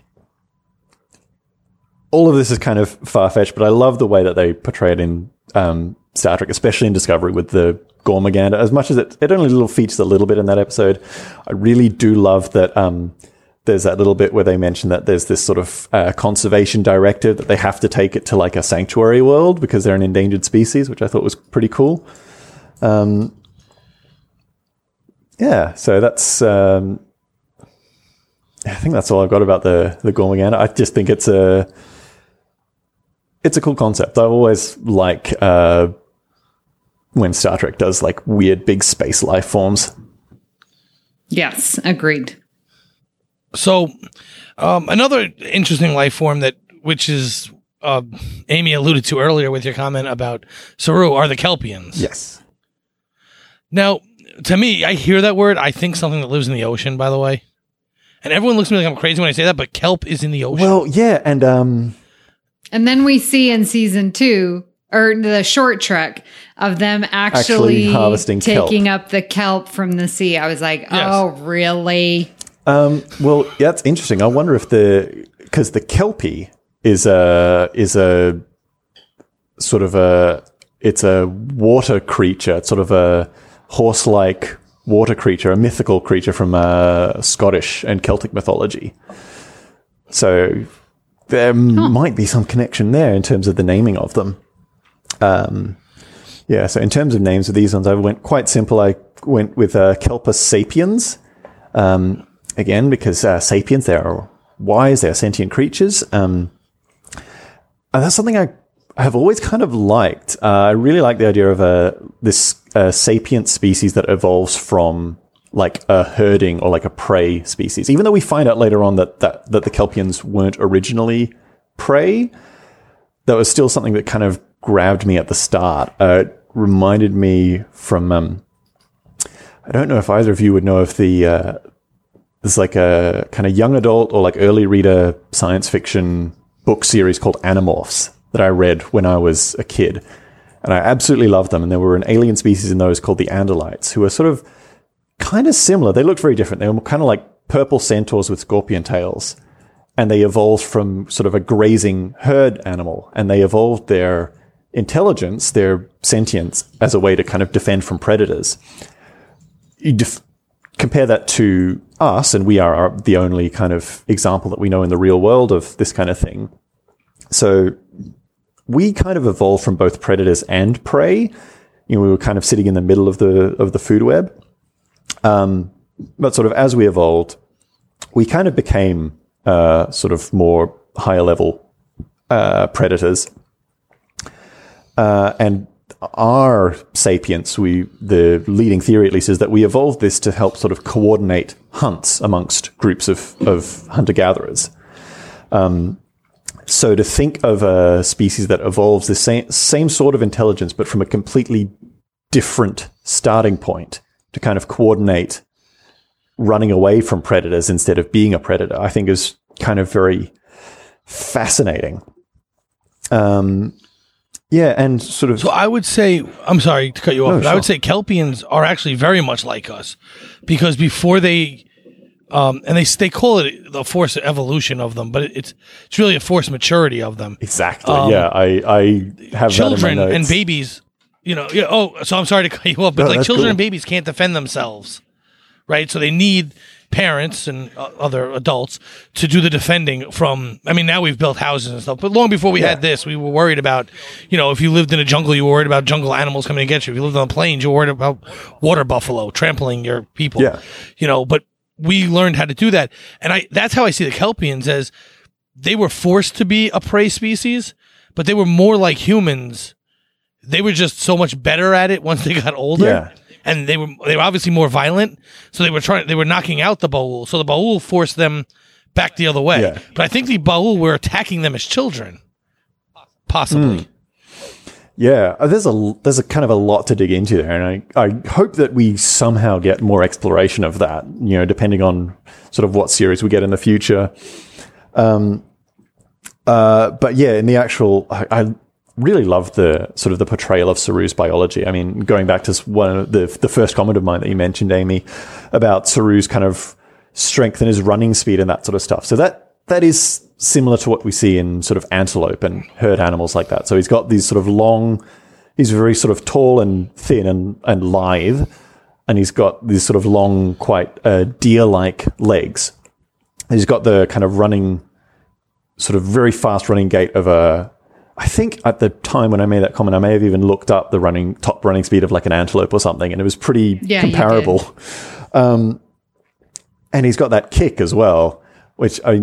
of this is kind of far-fetched, but I love the way that they portray it in Star Trek, especially in Discovery with the Gormaganda. As much as it only little features a little bit in that episode, I really do love that there's that little bit where they mention that there's this sort of conservation directive that they have to take it to like a sanctuary world because they're an endangered species, which I thought was pretty cool. Yeah, so that's... I think that's all I've got about the Gormaganda. I just think it's a cool concept. I always like when Star Trek does like weird big space life forms. Yes, agreed. So, another interesting life form which is Amy alluded to earlier with your comment about Saru, are the Kelpians. Yes. Now, to me, I hear that word. I think something that lives in the ocean, by the way. And everyone looks at me like I'm crazy when I say that, but kelp is in the ocean. Well, yeah, and And then we see in season 2, or the short trek, of them actually harvesting taking kelp. up the kelp from the sea. I was like, Yes. oh, really? well, yeah, it's interesting. I wonder if because the Kelpie is a sort of it's a water creature. It's sort of a horse-like water creature, a mythical creature from Scottish and Celtic mythology. So there might be some connection there in terms of the naming of them. Yeah, so in terms of names of these ones, I went quite simple. I went with Kelpus sapiens. Again, because sapiens, they are wise, they are sentient creatures. And that's something I have always kind of liked. I really like the idea of this sapient species that evolves from like a herding or like a prey species. Even though we find out later on that the Kelpians weren't originally prey, that was still something that kind of grabbed me at the start. It reminded me from, I don't know if either of you would know of there's like a kind of young adult or like early reader science fiction book series called Animorphs that I read when I was a kid. And I absolutely loved them. And there were an alien species in those called the Andalites, who are sort of kind of similar. They looked very different. They were kind of like purple centaurs with scorpion tails. And they evolved from sort of a grazing herd animal. And they evolved their intelligence, their sentience, as a way to kind of defend from predators. You compare that to us, and we are the only kind of example that we know in the real world of this kind of thing. So we kind of evolved from both predators and prey. You know, we were kind of sitting in the middle of the food web. But sort of as we evolved, we kind of became sort of more higher level predators. And our sapience, the leading theory at least, is that we evolved this to help sort of coordinate hunts amongst groups of hunter-gatherers. So to think of a species that evolves the same sort of intelligence, but from a completely different starting point to kind of coordinate running away from predators instead of being a predator, I think is kind of very fascinating. Yeah, and sort of... So I would say, I'm sorry to cut you off, No, but sure. I would say kelpians are actually very much like us, because before they, and they call it the forced evolution of them, but it's really a forced maturity of them. Exactly, yeah. I have Children that in my notes. and babies, so I'm sorry to cut you off, but No, like that's children cool. and babies can't defend themselves, right? So they need parents and other adults to do the defending from, I mean, now we've built houses and stuff, but long before we had this, we were worried about, if you lived in a jungle, you were worried about jungle animals coming to get you. If you lived on the plains, you were worried about water buffalo trampling your people. Yeah. But we learned how to do that. And that's how I see the kelpians, as they were forced to be a prey species, but they were more like humans. They were just so much better at it once they got older. Yeah. And they were obviously more violent, so they were knocking out the Baul. So the Baul forced them back the other way. Yeah. But I think the Baul were attacking them as children, possibly. Yeah, there's a kind of a lot to dig into there, and I hope that we somehow get more exploration of that, depending on sort of what series we get in the future. But yeah, in the actual, I really loved the sort of the portrayal of Saru's biology. I mean, going back to one of the first comment of mine that you mentioned, Amy, about Saru's kind of strength and his running speed and that sort of stuff. So that is similar to what we see in sort of antelope and herd animals like that. So he's got these sort of he's very sort of tall and thin and lithe, and he's got these sort of long, quite deer-like legs. And he's got the kind of running, sort of very fast running gait of I think at the time when I made that comment, I may have even looked up the top running speed of like an antelope or something, and it was pretty comparable. And he's got that kick as well, which I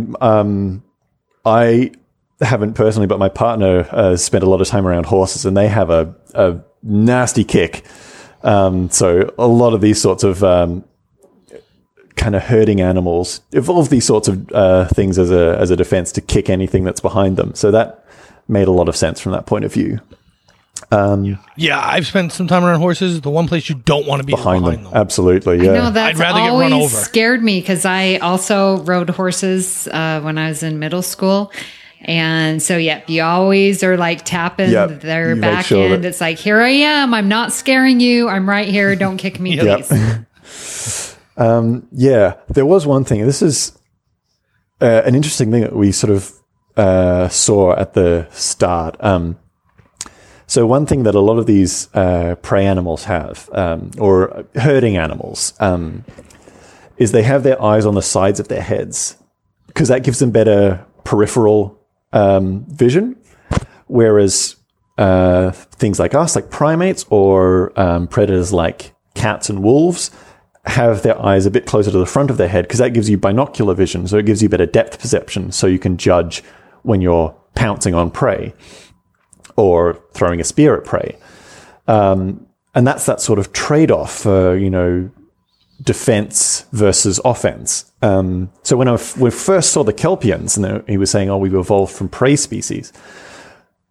haven't personally, but my partner spent a lot of time around horses, and they have a nasty kick. So a lot of these sorts of kind of herding animals evolve these sorts of things as a defense to kick anything that's behind them. So that made a lot of sense from that point of view. Yeah, I've spent some time around horses. The one place you don't want to be behind is behind them. them. Absolutely, yeah. No, that's I'd rather get run always over. scared me, because I also rode horses when I was in middle school. And so, you always are like tapping their You make back sure end. that- It's like, here I am. I'm not scaring you. I'm right here. Don't kick me, Yep. please. Yeah, there was one thing. This is an interesting thing that we sort of saw at the start. So one thing that a lot of these prey animals have, or herding animals, is they have their eyes on the sides of their heads, because that gives them better peripheral vision, whereas things like us, like primates, or predators like cats and wolves, have their eyes a bit closer to the front of their head, because that gives you binocular vision, so it gives you better depth perception, so you can judge when you're pouncing on prey or throwing a spear at prey. And that's that sort of trade-off for, defense versus offense. So when we first saw the kelpians, and he was saying, we evolved from prey species.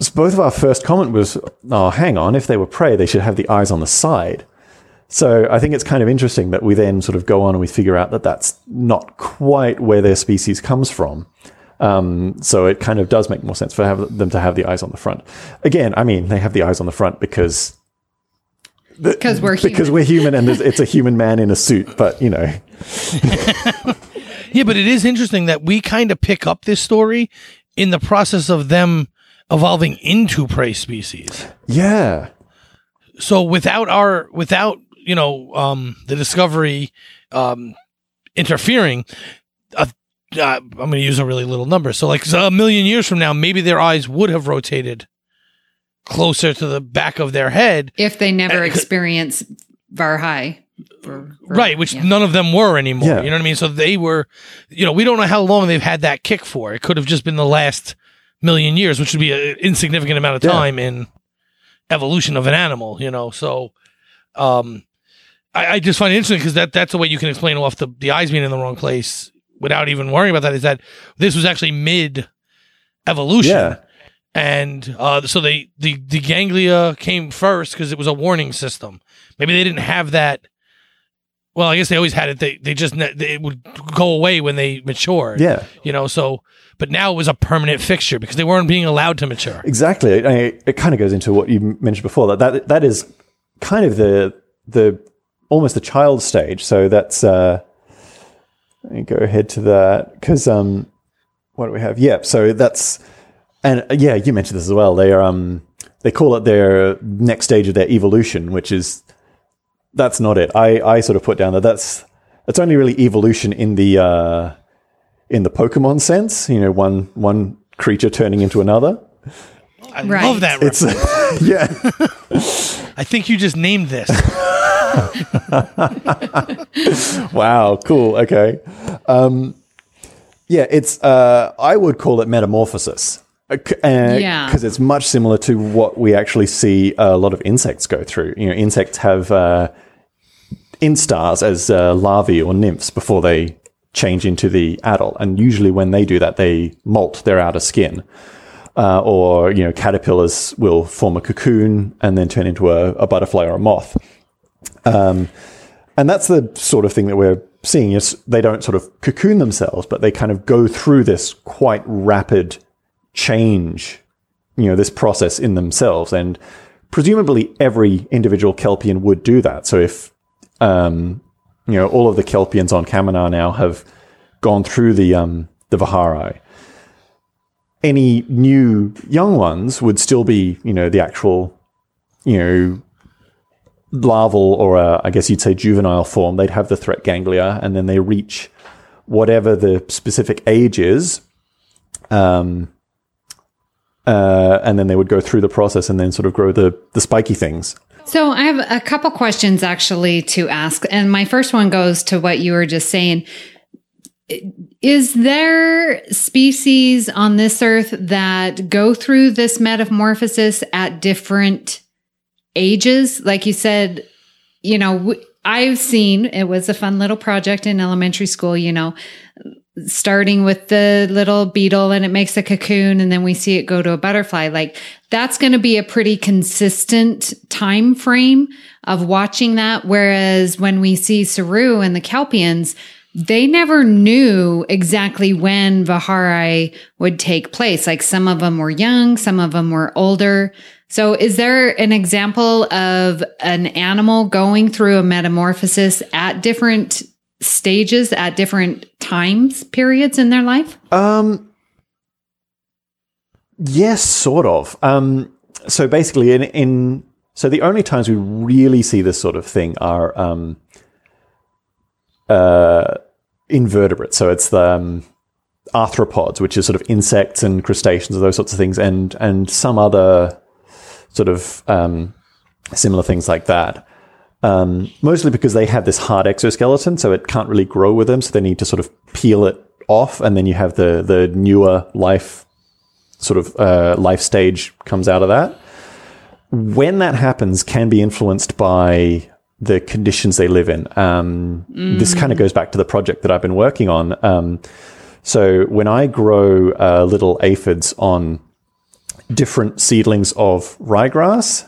both of our first comment was, oh, hang on, if they were prey, they should have the eyes on the side. So I think it's kind of interesting that we then sort of go on and we figure out that that's not quite where their species comes from. So it kind of does make more sense for them to have the eyes on the front. Again, I mean, they have the eyes on the front because we're human and it's a human man in a suit, but you know. Yeah, but it is interesting that we kind of pick up this story in the process of them evolving into prey species. Yeah. So without the Discovery interfering, I'm going to use a really little number. So like a million years from now, maybe their eyes would have rotated closer to the back of their head. If they never experience Varhai. Right, which none of them were anymore. Yeah. You know what I mean? So they were, we don't know how long they've had that kick for. It could have just been the last million years, which would be an insignificant amount of time in evolution of an animal, So I just find it interesting because that's the way you can explain off the eyes being in the wrong place without even worrying about that, is that this was actually mid-evolution. Yeah. And so the ganglia came first because it was a warning system. Maybe they didn't have that. Well, I guess they always had it. It would go away when they matured. Yeah. But now it was a permanent fixture because they weren't being allowed to mature. Exactly. It kind of goes into what you mentioned before, that is kind of the almost the child stage. So that's, let me go ahead to that because, what do we have? Yeah. So that's, and yeah, you mentioned this as well. They are, they call it their next stage of their evolution, which is, that's not it. I sort of put down that's only really evolution in the Pokemon sense, one creature turning into another. I love that reference. Yeah. I think you just named this. Wow, cool. Okay. Yeah, it's I would call it metamorphosis. Because it's much similar to what we actually see a lot of insects go through. Insects have instars as larvae or nymphs before they change into the adult. And usually when they do that, they molt their outer skin. Or caterpillars will form a cocoon and then turn into a butterfly or a moth. And that's the sort of thing that we're seeing. Is they don't sort of cocoon themselves, but they kind of go through this quite rapid change, this process in themselves. And presumably every individual Kelpian would do that. So if, all of the Kelpians on Kaminar now have gone through the Vihari, any new young ones would still be, the actual, larval or I guess you'd say juvenile form. They'd have the threat ganglia, and then they reach whatever the specific age is. And then they would go through the process and then sort of grow the spiky things. So I have a couple questions actually to ask. And my first one goes to what you were just saying. Is there species on this earth that go through this metamorphosis at different ages? Like you said, I've seen, it was a fun little project in elementary school, starting with the little beetle and it makes a cocoon and then we see it go to a butterfly. Like that's going to be a pretty consistent time frame of watching that. Whereas when we see Saru and the Kelpians, they never knew exactly when Vihari would take place. Like some of them were young, some of them were older. So is there an example of an animal going through a metamorphosis at different stages, at different times periods in their life? Yes, sort of. So basically so the only times we really see this sort of thing are invertebrates. So it's the arthropods, which is sort of insects and crustaceans, those sorts of things, and some other sort of similar things like that. Mostly because they have this hard exoskeleton, so it can't really grow with them, so they need to sort of peel it off, and then you have the newer life sort of life stage comes out of that. When that happens can be influenced by the conditions they live in. This kind of goes back to the project that I've been working on. So when I grow little aphids on different seedlings of ryegrass.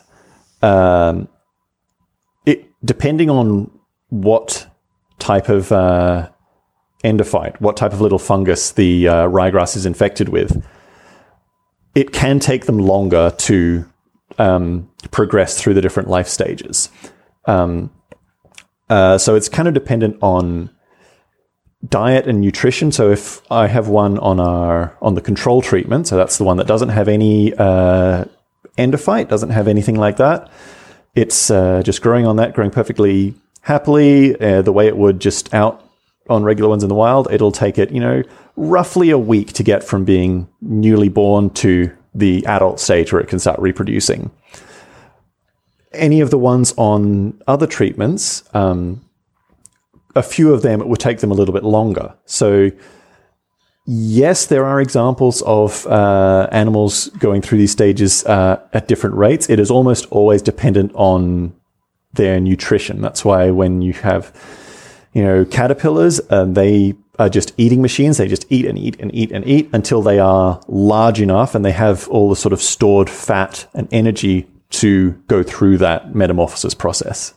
Depending on what type of endophyte, what type of little fungus the ryegrass is infected with, it can take them longer to progress through the different life stages. So it's kind of dependent on diet and nutrition. So if I have one on the control treatment, so that's the one that doesn't have any endophyte, doesn't have anything like that, it's just growing on that, growing perfectly happily, the way it would just out on regular ones in the wild. It'll take it, roughly a week to get from being newly born to the adult stage where it can start reproducing. Any of the ones on other treatments, a few of them, it would take them a little bit longer. So yes, there are examples of animals going through these stages at different rates. It is almost always dependent on their nutrition. That's why when you have, caterpillars, they are just eating machines. They just eat and eat and eat and eat until they are large enough and they have all the sort of stored fat and energy to go through that metamorphosis process.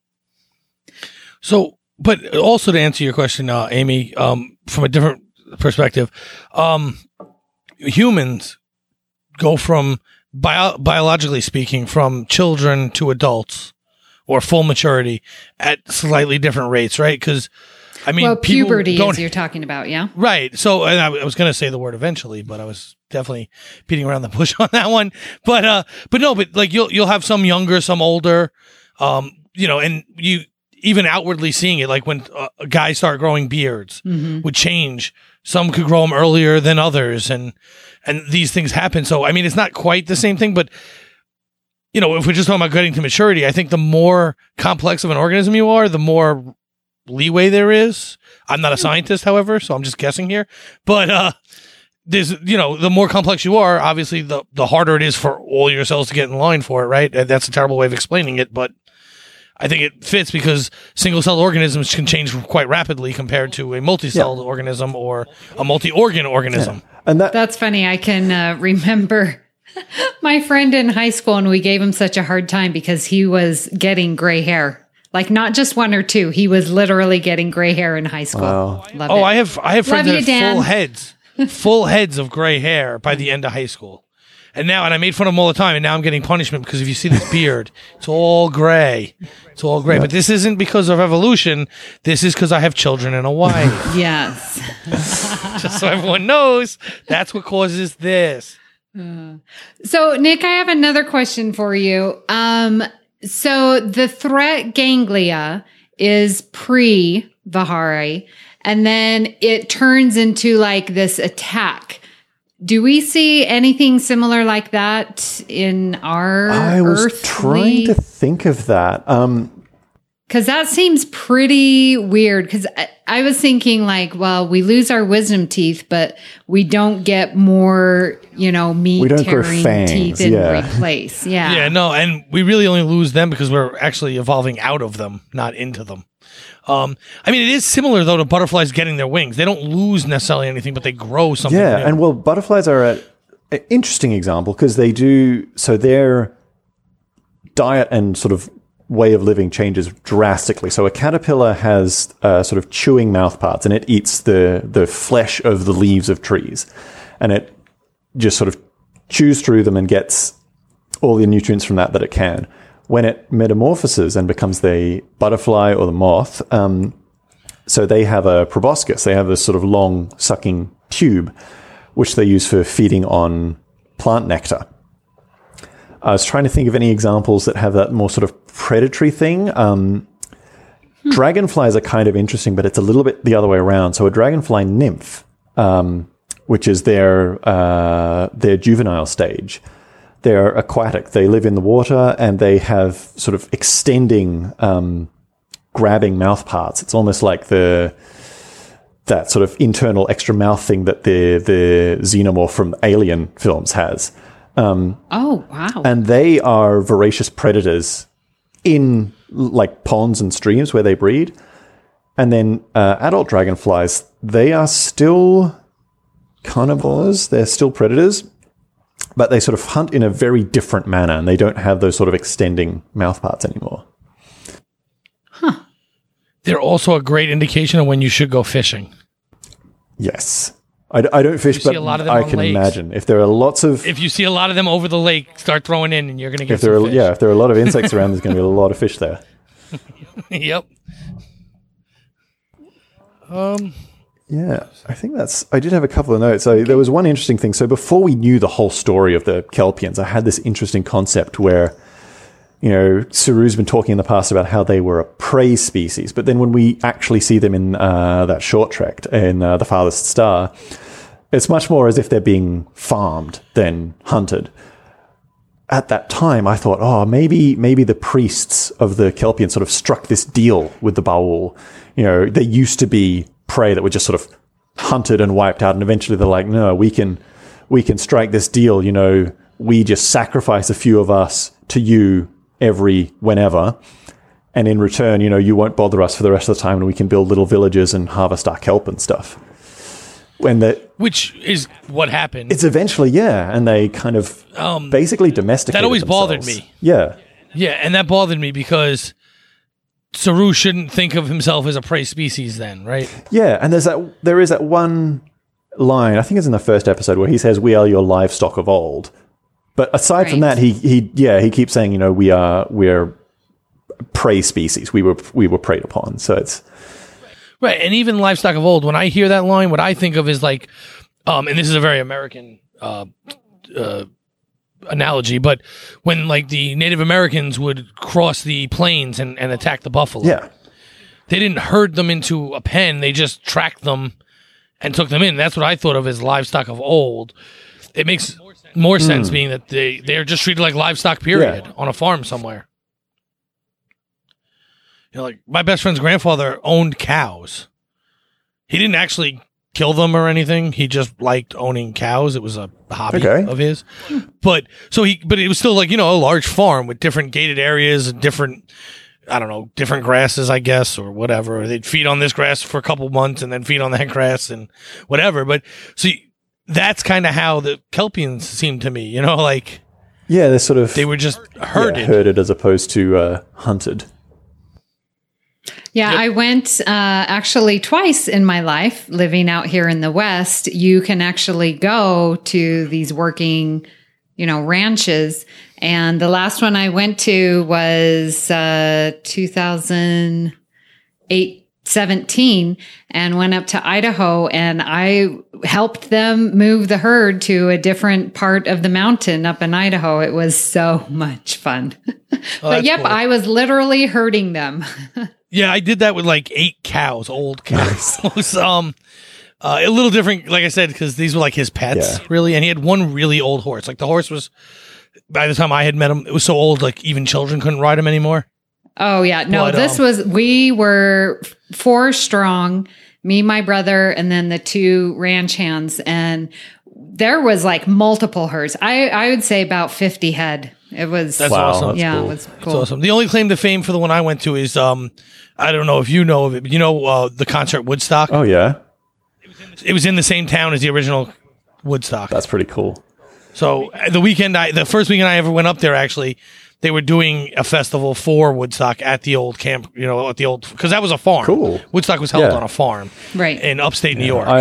So, but also to answer your question, Amy, from a different perspective, humans go from, biologically speaking, from children to adults or full maturity at slightly different rates, right? Because, puberty is you're talking about, yeah? Right. So, and I was going to say the word eventually, but I was definitely beating around the bush on that one. But like you'll have some younger, some older, and you even outwardly seeing it, like when guys start growing beards would change. Some could grow them earlier than others, and these things happen. So, it's not quite the same thing, but, if we're just talking about getting to maturity, I think the more complex of an organism you are, the more leeway there is. I'm not a scientist, however, so I'm just guessing here. But there's, the more complex you are, obviously, the harder it is for all your cells to get in line for it, right? And that's a terrible way of explaining it, but I think it fits because single-celled organisms can change quite rapidly compared to a multi-celled organism or a multi-organ organism. Yeah. And that's funny. I can remember my friend in high school, and we gave him such a hard time because he was getting gray hair. Like not just one or two. He was literally getting gray hair in high school. Wow. Love it. I have friends Love that you, have Dan. full heads of gray hair by the end of high school. And I made fun of him all the time, and now I'm getting punishment because if you see this beard, it's all gray. It's all gray. Yeah. But this isn't because of evolution. This is because I have children and a wife. Yes. Just so everyone knows, that's what causes this. So, Nick, I have another question for you. So the threat ganglia is pre-Vihari, and then it turns into like this attack. Do we see anything similar like that in our I was trying to think of that. Because that seems pretty weird. Because I was thinking like, well, we lose our wisdom teeth, but we don't get more, meat-tearing teeth in replace. Yeah. Yeah, no, and we really only lose them because we're actually evolving out of them, not into them. It is similar, though, to butterflies getting their wings. They don't lose necessarily anything, but they grow something new. And butterflies are an interesting example because they do, so their diet and sort of way of living changes drastically. So a caterpillar has sort of chewing mouth parts, and it eats the flesh of the leaves of trees. And it just sort of chews through them and gets all the nutrients from that it can. When it metamorphoses and becomes the butterfly or the moth, so they have a proboscis. They have this sort of long sucking tube, which they use for feeding on plant nectar. I was trying to think of any examples that have that more sort of predatory thing. Dragonflies are kind of interesting, but it's a little bit the other way around. So a dragonfly nymph, which is their juvenile stage, they're aquatic. They live in the water and they have sort of extending, grabbing mouth parts. It's almost like that sort of internal extra mouth thing that the xenomorph from Alien films has. Oh, wow. And they are voracious predators in like ponds and streams where they breed. And then adult dragonflies, they are still carnivores. They're still predators. but they sort of hunt in a very different manner, and they don't have those sort of extending mouth parts anymore. They're also a great indication of when you should go fishing. Yes. I don't fish, but a lot of them I on can lakes. imagine if there are lots of If you see a lot of them over the lake, start throwing in, and you're going to get if there some are fish. if there are a lot of insects around, there's going to be a lot of fish there. Yep. Yeah, I think I did have a couple of notes. There was one interesting thing. So before we knew the whole story of the Kelpians, I had this interesting concept where, Saru's been talking in the past about how they were a prey species, but then when we actually see them in that short trek in The Farthest Star, it's much more as if they're being farmed than hunted. At that time, I thought, maybe the priests of the Kelpians sort of struck this deal with the Ba'ul. They used to be prey that were just sort of hunted and wiped out, and eventually they're like, no, we can strike this deal. We just sacrifice a few of us to you whenever, and in return, you won't bother us for the rest of the time, and we can build little villages and harvest our kelp and stuff. Which is what happened. It's eventually, and they kind of basically domesticated that always themselves. bothered me. Yeah, and that bothered me because Saru shouldn't think of himself as a prey species then, right? Yeah, and there is that one line, I think it's in the first episode, where he says, "We are your livestock of old." But aside from that, he keeps saying, we're prey species. We were preyed upon. So it's right. And even livestock of old, when I hear that line, what I think of is like, and this is a very American analogy, but when like the Native Americans would cross the plains and attack the buffalo, they didn't herd them into a pen. They just tracked them and took them in. That's what I thought of as livestock of old. It makes more sense being that they're just treated like livestock, period, on a farm somewhere. Like my best friend's grandfather owned cows. He didn't actually kill them or anything. He just liked owning cows. It was a hobby of his. But it was still like, a large farm with different gated areas and different grasses, I guess, or whatever. They'd feed on this grass for a couple months and then feed on that grass and whatever. But that's kind of how the Kelpians seemed to me, they're sort of, they were just herded. Herded as opposed to hunted. Yeah, I went actually twice in my life living out here in the West. You can actually go to these working, ranches. And the last one I went to was 2017 and went up to Idaho, and I helped them move the herd to a different part of the mountain up in Idaho. It was so much fun. But yep, cool. I was literally herding them. Yeah, I did that with like 8 cows, old cows. It was a little different, like I said, because these were like his pets, really. And he had one really old horse. Like the horse was, by the time I had met him, it was so old, like even children couldn't ride him anymore. Oh, yeah. No, but, we were 4 strong, me, my brother, and then the 2 ranch hands. And there was like multiple herds. I would say about 50 head. That's awesome. Yeah, cool. it was cool. That's awesome. The only claim to fame for the one I went to is, I don't know if you know of it, but the concert Woodstock? Oh, yeah. It was in the same town as the original Woodstock. That's pretty cool. So the first weekend I ever went up there, actually, they were doing a festival for Woodstock at the old camp, because that was a farm. Cool. Woodstock was held on a farm. Right. In upstate New York.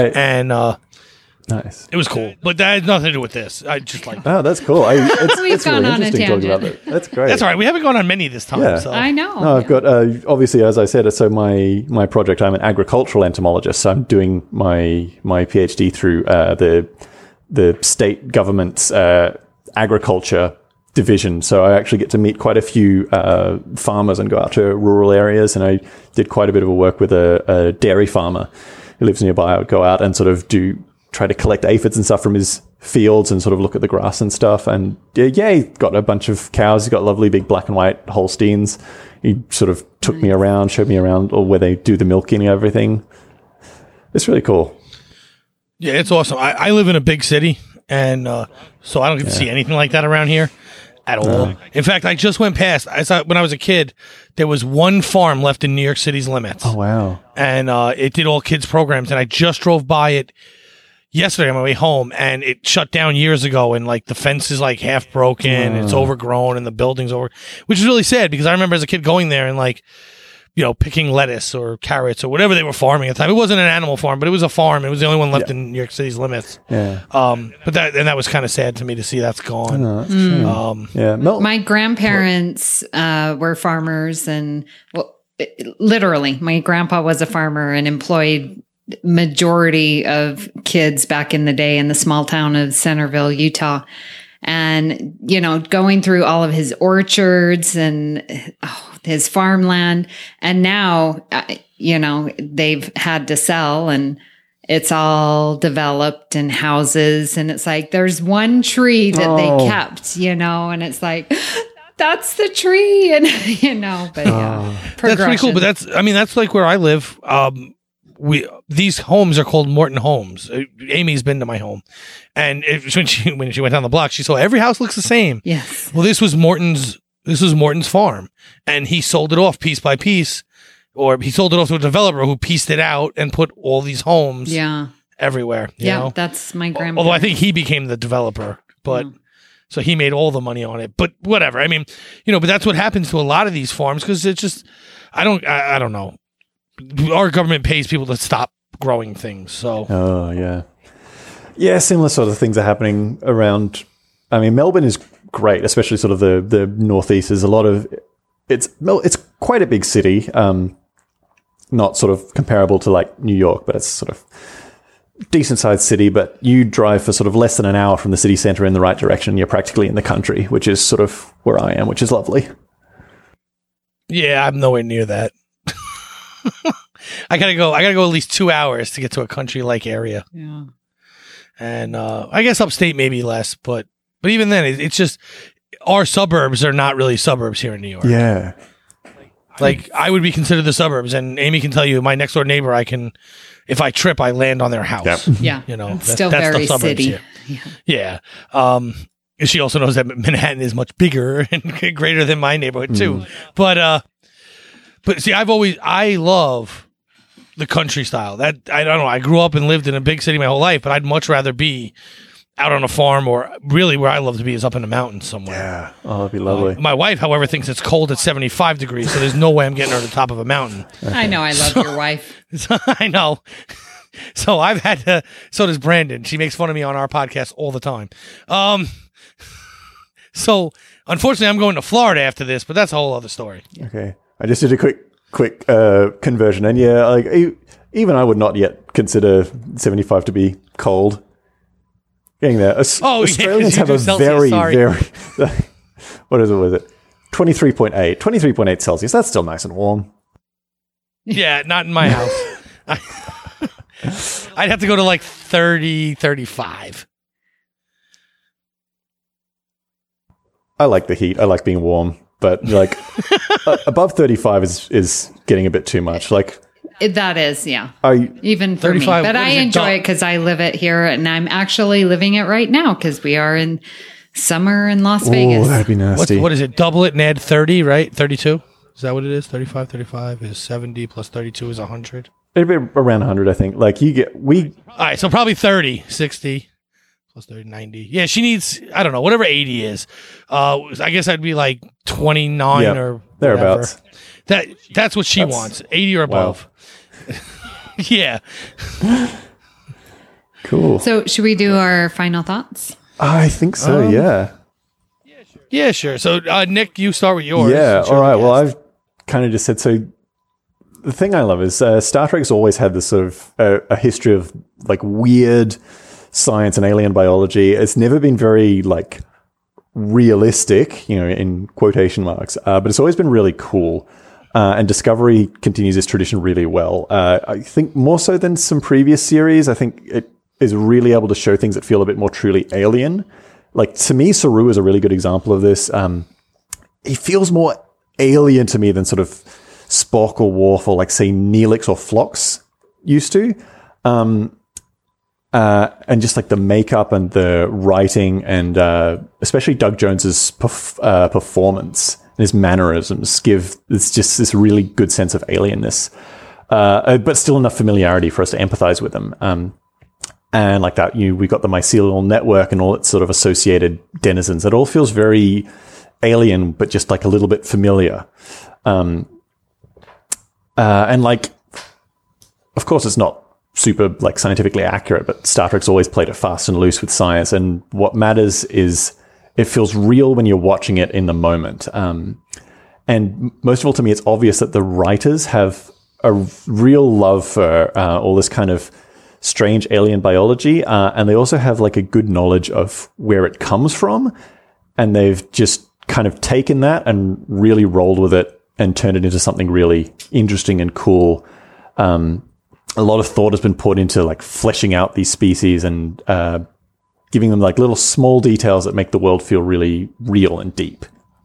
Nice. It was cool, but that had nothing to do with this. I just like. Oh, that's cool. It's gone really on a interesting talking about tangent. it. That's great. That's all right. We haven't gone on many this time. Yeah. So. I know. No, I've got obviously, as I said, so my project. I'm an agricultural entomologist. So I'm doing my PhD through the state government's agriculture division. So I actually get to meet quite a few farmers and go out to rural areas. And I did quite a bit of work with a dairy farmer who lives nearby. I would go out and sort of try to collect aphids and stuff from his fields and sort of look at the grass and stuff. And he's got a bunch of cows. He's got lovely big black and white Holsteins. He sort of took me around, showed me around where they do the milking and everything. It's really cool. Yeah, it's awesome. I live in a big city, and so I don't get to see anything like that around here at all. In fact, I just went past. I saw when I was a kid, there was one farm left in New York City's limits. Oh, wow. And it did all kids programs, and I just drove by it yesterday on my way home, and it shut down years ago, and like the fence is like half broken, and it's overgrown, and the building's over, which is really sad because I remember as a kid going there and like, you know, picking lettuce or carrots or whatever they were farming at the time. It wasn't an animal farm, but it was a farm. It was the only one left in New York City's limits. Yeah. But that was kind of sad to me to see that's gone. No, that's a shame. My grandparents were farmers, and literally, my grandpa was a farmer and employed majority of kids back in the day in the small town of Centerville, Utah. And, you know, going through all of his orchards and his farmland. And now, you know, they've had to sell and it's all developed and houses. And it's like, there's one tree that they kept, you know, and it's like, that's the tree. And, you know, but that's pretty cool. But that's like where I live. These homes are called Morton Homes. Amy's been to my home, and when she went down the block, she saw every house looks the same. Yes. Well, this was Morton's farm, and he sold it off piece by piece, or he sold it off to a developer who pieced it out and put all these homes. Everywhere. You know? That's my grandpa. Although I think he became the developer, but. So he made all the money on it, but whatever. I mean, you know, but that's what happens to a lot of these farms because it's just, I don't know. Our government pays people to stop growing things. So, similar sort of things are happening around. I mean, Melbourne is great, especially sort of the northeast. Is a lot of it's quite a big city. Not sort of comparable to like New York, but it's sort of decent sized city. But you drive for sort of less than an hour from the city center in the right direction, you're practically in the country, which is sort of where I am, which is lovely. Yeah, I'm nowhere near that. I gotta go at least 2 hours to get to a country-like area. Yeah. And I guess upstate maybe less, but even then, it's just our suburbs are not really suburbs here in New York. Yeah. Like I would be considered the suburbs, and Amy can tell you, my next door neighbor, if I trip, I land on their house. Yep. Yeah. You know, it's still very city. Here. Yeah. She also knows that Manhattan is much bigger and greater than my neighborhood too. But see, I love the country style. That I don't know. I grew up and lived in a big city my whole life, but I'd much rather be out on a farm, or really where I love to be is up in the mountains somewhere. Yeah. Oh, that'd be lovely. My wife, however, thinks it's cold at 75 degrees, so there's no way I'm getting her to the top of a mountain. Okay. I know. I love your wife. I know. So I've had to. So does Brandon. She makes fun of me on our podcast all the time. So unfortunately, I'm going to Florida after this, but that's a whole other story. Okay. I just did a quick conversion, and yeah, like even I would not yet consider 75 to be cold. Getting there. Australians have a very what is it? Was it 23.8 Celsius? That's still nice and warm. Yeah, not in my house. I'd have to go to like 30, 35. I like the heat. I like being warm. But like above 35 is getting a bit too much. Like that is, yeah. Even for 35, me. But I enjoy it because I live it here, and I'm actually living it right now because we are in summer in Las Vegas. Oh, that'd be nasty. What is it? Double it and add 30, right? 32? Is that what it is? 35 is 70 plus 32 is 100. It'd be around 100, I think. Like all right, so probably 30, 60. Plus 30, 90. Yeah, she needs, I don't know, whatever 80 is. I guess I'd be like 29 or thereabouts. That's what she wants, 80 or above. Wow. Yeah. Cool. So should we do our final thoughts? I think so, yeah. Yeah, sure. So, Nick, you start with yours. Yeah, all right. Well, I've kind of just said, so the thing I love is Star Trek's always had this sort of a history of like weird science and alien biology. It's never been very like realistic, in quotation marks, but it's always been really cool. And Discovery continues this tradition really well. I think more so than some previous series. I think it is really able to show things that feel a bit more truly alien. Like to me, Saru is a really good example of this. He feels more alien to me than sort of Spock or Worf or like say Neelix or Phlox used to. And just like the makeup and the writing and especially Doug Jones's performance and his mannerisms give it's just this really good sense of alienness, but still enough familiarity for us to empathize with him. and like that, we got the mycelial network and all its sort of associated denizens. It all feels very alien, but just like a little bit familiar. And like, of course, it's not super like scientifically accurate, but Star Trek's always played it fast and loose with science. And what matters is it feels real when you're watching it in the moment. And most of all, to me, it's obvious that the writers have a real love for all this kind of strange alien biology, and they also have like a good knowledge of where it comes from, and they've just kind of taken that and really rolled with it and turned it into something really interesting and cool. A lot of thought has been put into like fleshing out these species and giving them like little small details that make the world feel really real and deep.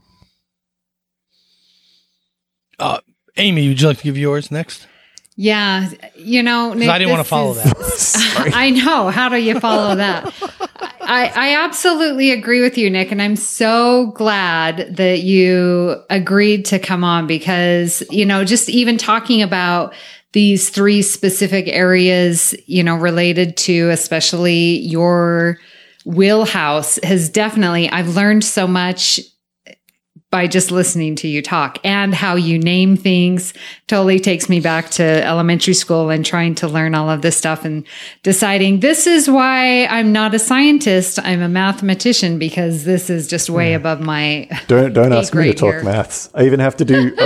Amy, would you like to give yours next? Yeah, Nick, I didn't want to follow that. I know. How do you follow that? I absolutely agree with you, Nick. And I'm so glad that you agreed to come on because, just even talking about these 3 specific areas, related to especially your wheelhouse has definitely, I've learned so much by just listening to you talk, and how you name things totally takes me back to elementary school and trying to learn all of this stuff and deciding this is why I'm not a scientist. I'm a mathematician because this is just way above my Don't ask me to talk maths. I even have to do,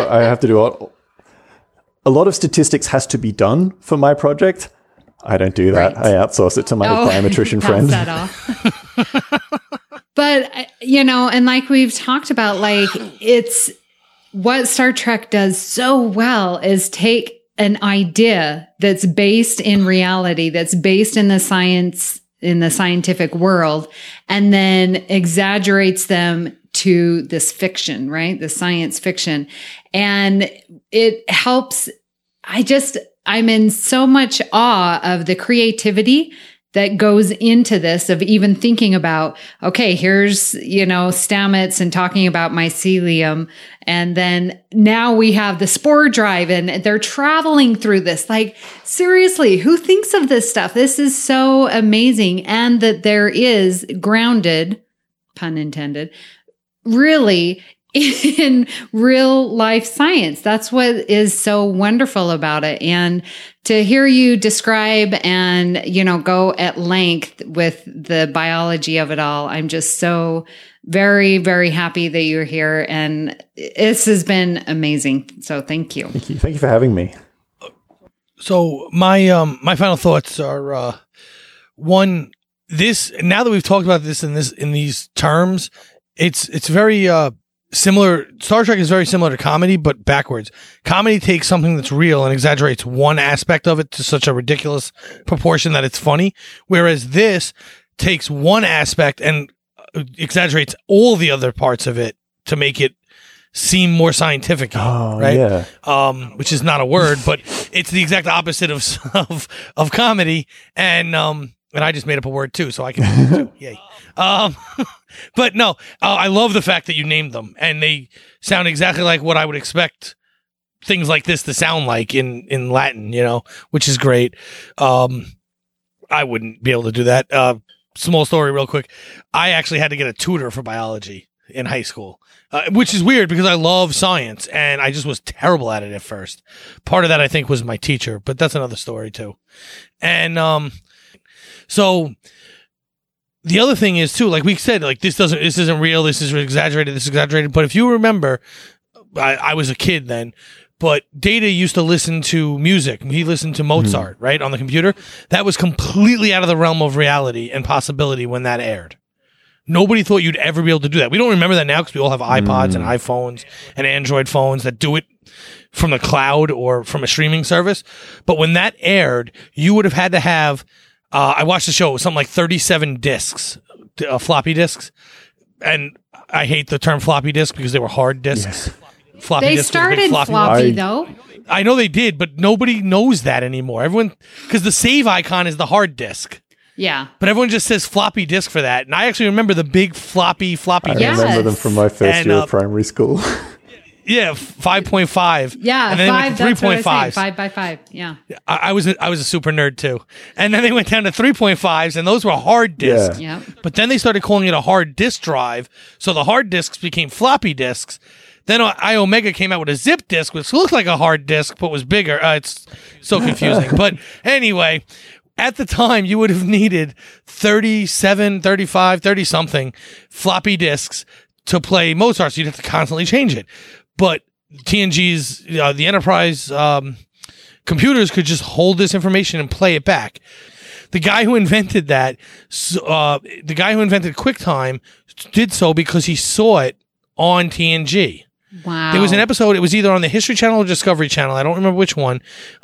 a lot of statistics has to be done for my project. I don't do that. Right. I outsource it to my biometrician friend. That off. But, and like we've talked about, like it's what Star Trek does so well is take an idea that's based in reality, that's based in the science, in the scientific world, and then exaggerates them to this fiction, right? The science fiction. And it helps. I'm in so much awe of the creativity that goes into this, of even thinking about, okay, here's, Stamets and talking about mycelium. And then now we have the spore drive and they're traveling through this. Like, seriously, who thinks of this stuff? This is so amazing. And that there is grounded, pun intended, really in real life science. That's what is so wonderful about it. And to hear you describe and, go at length with the biology of it all, I'm just so very, very happy that you're here. And this has been amazing. So thank you. Thank you. Thank you for having me. So my final thoughts are, one, this, now that we've talked about this in these terms, it's very, similar. Star Trek is very similar to comedy, but backwards. Comedy takes something that's real and exaggerates one aspect of it to such a ridiculous proportion that it's funny. Whereas this takes one aspect and exaggerates all the other parts of it to make it seem more scientific, right? Yeah. Which is not a word, but it's the exact opposite of comedy. And I just made up a word too, so I can do it too. Yay. But no, I love the fact that you named them, and they sound exactly like what I would expect things like this to sound like in Latin, which is great. I wouldn't be able to do that. Small story real quick. I actually had to get a tutor for biology in high school, which is weird because I love science and I just was terrible at it at first. Part of that, I think, was my teacher, but that's another story too. And, so the other thing is too, like we said, like this isn't real. This is exaggerated. But if you remember, I was a kid then, but Data used to listen to music. He listened to Mozart, right, on the computer. That was completely out of the realm of reality and possibility when that aired. Nobody thought you'd ever be able to do that. We don't remember that now because we all have iPods and iPhones and Android phones that do it from the cloud or from a streaming service. But when that aired, you would have had to have, I watched the show, it was something like 37 discs, floppy discs. And I hate the term floppy disk because they were hard discs. Yes. Floppy they disk started floppy though. I know they did, but nobody knows that anymore. Everyone, because the save icon is the hard disk. Yeah. But everyone just says floppy disk for that. And I actually remember the big floppy I disks. remember them from my first year of primary school. Yeah, 5.5. Yeah, and then 5. They went to 3.5. 3.5s. 5x5. Yeah. I was a super nerd too, and then they went down to 3.5s, and those were hard discs. Yeah. But then they started calling it a hard disk drive, so the hard disks became floppy disks. Then iOmega came out with a zip disk, which looked like a hard disk but was bigger. It's so confusing. But anyway, at the time, you would have needed 37, 35, 30-something floppy disks to play Mozart, so you'd have to constantly change it. But TNG's, the Enterprise computers could just hold this information and play it back. The guy who invented that, the guy who invented QuickTime, did so because he saw it on TNG. Wow. There was an episode, it was either on the History Channel or Discovery Channel. I don't remember which one.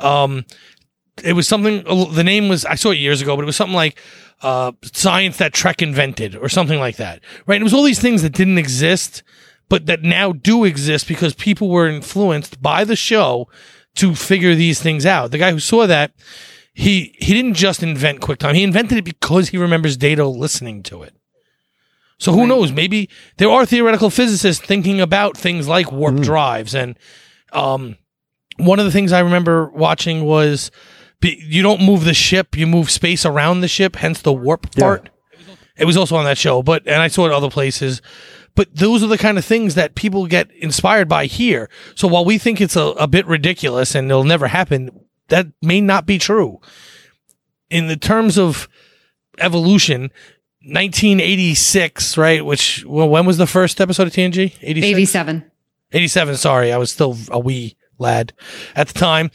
It was something, the name was, I saw it years ago, but it was something like Science That Trek Invented or something like that. Right? And it was all these things that didn't exist, but that now do exist because people were influenced by the show to figure these things out. The guy who saw that, he didn't just invent QuickTime. He invented it because he remembers Data listening to it. So who knows? Maybe there are theoretical physicists thinking about things like warp drives. And one of the things I remember watching was you don't move the ship, you move space around the ship, hence the warp part. It was also on that show, and I saw it other places. But those are the kind of things that people get inspired by here. So while we think it's a bit ridiculous and it'll never happen, that may not be true. In the terms of evolution, 1986, right? When was the first episode of TNG? 87. 87, sorry. I was still a wee lad at the time.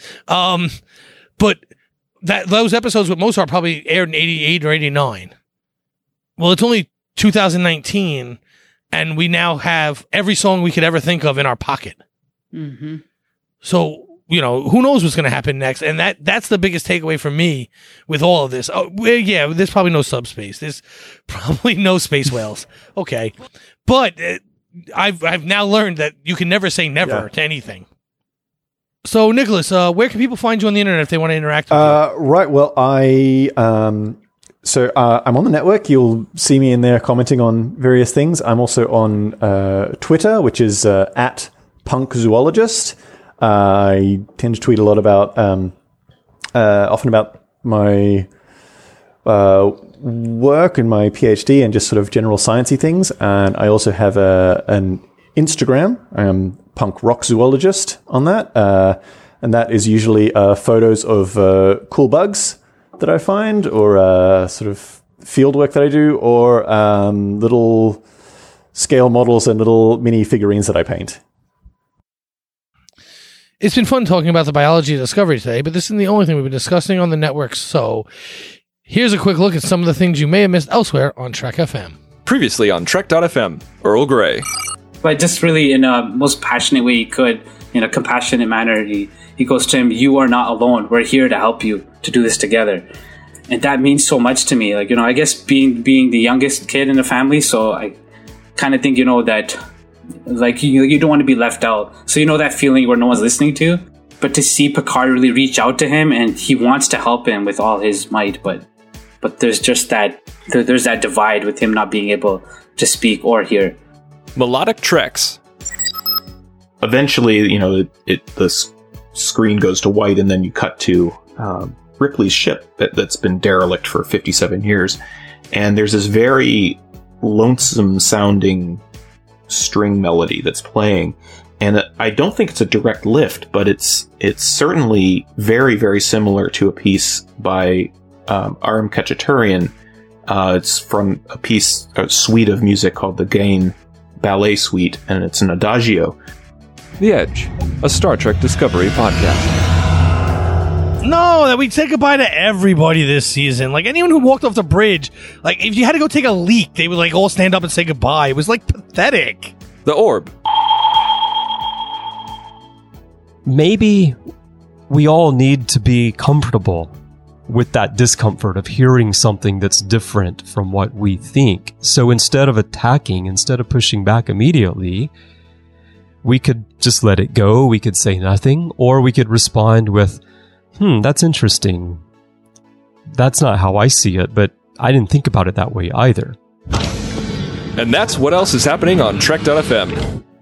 But those episodes with Mozart probably aired in 88 or 89. Well, it's only 2019, and we now have every song we could ever think of in our pocket. Mm-hmm. So, who knows what's going to happen next? And that's the biggest takeaway for me with all of this. Oh, well, yeah, there's probably no subspace. There's probably no space whales. Okay. But I've now learned that you can never say never to anything. So, Nicholas, where can people find you on the internet if they want to interact with you? Right. Well, I'm on the network. You'll see me in there commenting on various things. I'm also on Twitter, which is at punkzoologist. I tend to tweet a lot about, often about my work and my PhD and just sort of general sciencey things. And I also have an Instagram. I am Punk Rock Zoologist on that. And that is usually photos of cool bugs that I find, or sort of field work that I do, or little scale models and little mini figurines that I paint. It's been fun talking about the biology of Discovery today, but this isn't the only thing we've been discussing on the network. So here's a quick look at some of the things you may have missed elsewhere on Trek FM. Previously on Trek.fm, Earl Grey. But just really in a most passionate way he could, in a compassionate manner, he goes to him, "You are not alone. We're here to help you to do this together." And that means so much to me. Like, I guess being the youngest kid in the family, so I kind of think, that like you don't want to be left out. So that feeling where no one's listening to. But to see Picard really reach out to him, and he wants to help him with all his might, but there's just there's that divide with him not being able to speak or hear. Melodic Treks. Eventually, the screen goes to white, and then you cut to Ripley's ship that's been derelict for 57 years. And there's this very lonesome sounding string melody that's playing. And I don't think it's a direct lift, but it's certainly very, very similar to a piece by R.M. Khachaturian. It's from a suite of music called the Gain Ballet Suite, and it's an adagio. The Edge, a Star Trek Discovery podcast. No, that we'd say goodbye to everybody this season. Like, anyone who walked off the bridge, like, if you had to go take a leak, they would, like, all stand up and say goodbye. It was, like, pathetic. The Orb. Maybe we all need to be comfortable with that discomfort of hearing something that's different from what we think. So instead of attacking, instead of pushing back immediately, we could just let it go. We could say nothing, or we could respond with, that's interesting. That's not how I see it, but I didn't think about it that way either. And that's what else is happening on Trek.fm.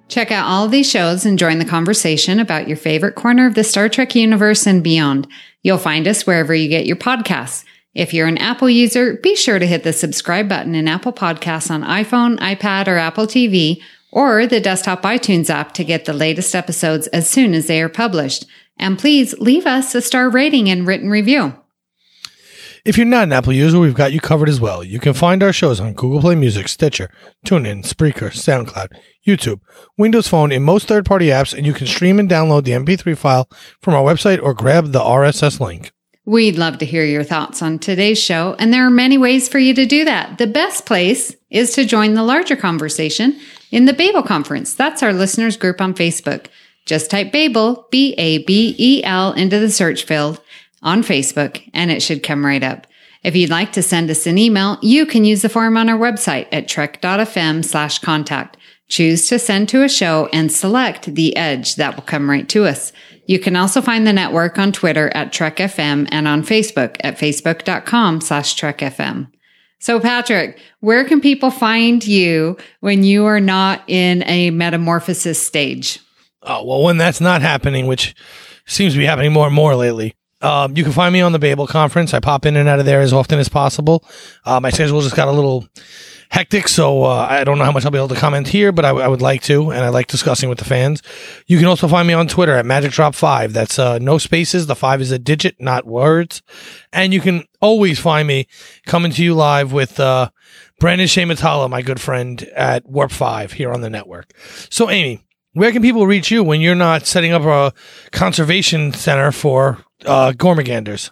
Check out all of these shows and join the conversation about your favorite corner of the Star Trek universe and beyond. You'll find us wherever you get your podcasts. If you're an Apple user, be sure to hit the subscribe button in Apple Podcasts on iPhone, iPad, or Apple TV, or the desktop iTunes app to get the latest episodes as soon as they are published. And please leave us a star rating and written review. If you're not an Apple user, we've got you covered as well. You can find our shows on Google Play Music, Stitcher, TuneIn, Spreaker, SoundCloud, YouTube, Windows Phone, in most third-party apps, and you can stream and download the MP3 file from our website or grab the RSS link. We'd love to hear your thoughts on today's show, and there are many ways for you to do that. The best place is to join the larger conversation in the Babel Conference. That's our listeners group on Facebook. Just type Babel, B-A-B-E-L, into the search field on Facebook, and it should come right up. If you'd like to send us an email, you can use the form on our website at trek.fm/contact. Choose to send to a show and select the Edge. That will come right to us. You can also find the network on Twitter at Trek FM and on Facebook at facebook.com/Trek FM. So Patrick, where can people find you when you are not in a metamorphosis stage? Oh, well, when that's not happening, which seems to be happening more and more lately, you can find me on the Babel Conference. I pop in and out of there as often as possible. My schedule just got a little hectic, so I don't know how much I'll be able to comment here, but I would like to, and I like discussing with the fans. You can also find me on Twitter at MagicDrop5. That's no spaces. The 5 is a digit, not words. And you can always find me coming to you live with Brandon Shea Matala, my good friend, at Warp 5 here on the network. So, Amy, where can people reach you when you're not setting up a conservation center for Gormaganders?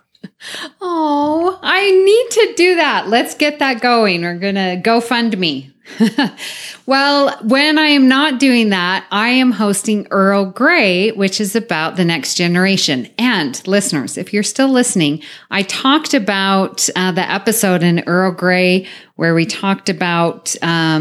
Oh, I need to do that. Let's get that going. We're going to GoFundMe. Well, when I am not doing that, I am hosting Earl Grey, which is about the next generation. And listeners, if you're still listening, I talked about the episode in Earl Grey where we talked about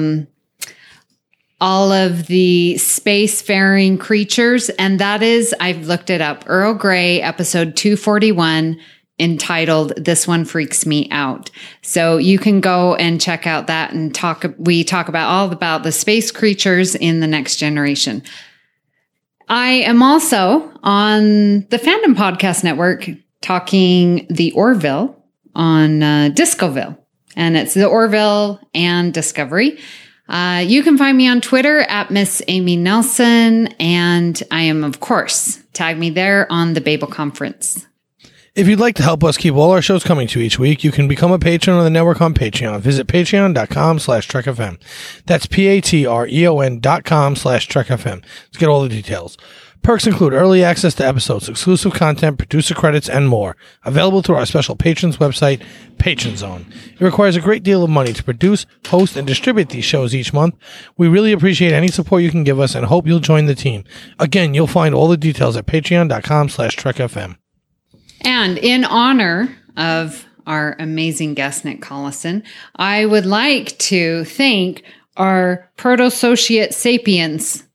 all of the spacefaring creatures. And that is, I've looked it up, Earl Grey, episode 241, entitled This One Freaks Me Out. So you can go and check out that and we talk about all about the space creatures in the next generation. I am also on the Fandom Podcast Network talking the Orville on Discoville. And it's the Orville and Discovery. You can find me on Twitter at Miss Amy Nelson, and I am, of course, tag me there on the Babel Conference. If you'd like to help us keep all our shows coming to you each week, you can become a patron of the network on Patreon. Visit patreon.com/TrekFM. That's patreon.com/TrekFM to get all the details. Perks include early access to episodes, exclusive content, producer credits, and more. Available through our special patrons website, Patron Zone. It requires a great deal of money to produce, host, and distribute these shows each month. We really appreciate any support you can give us and hope you'll join the team. Again, you'll find all the details at patreon.com/TrekFM. And in honor of our amazing guest, Nick Collison, I would like to thank our Proto-Sociate Sapiens.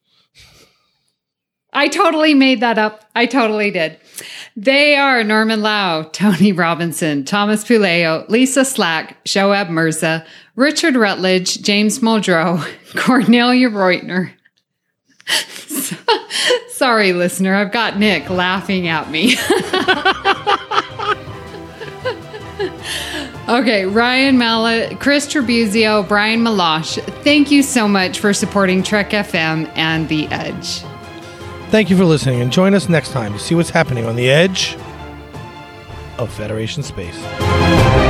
I totally made that up. I totally did. They are Norman Lau, Tony Robinson, Thomas Puleo, Lisa Slack, Shoaib Mirza, Richard Rutledge, James Muldrow, Cornelia Reutner. Sorry, listener. I've got Nick laughing at me. Okay, Ryan Mallet, Chris Trebuzio, Brian Malosh, thank you so much for supporting Trek FM and The Edge. Thank you for listening, and join us next time to see what's happening on the edge of Federation space.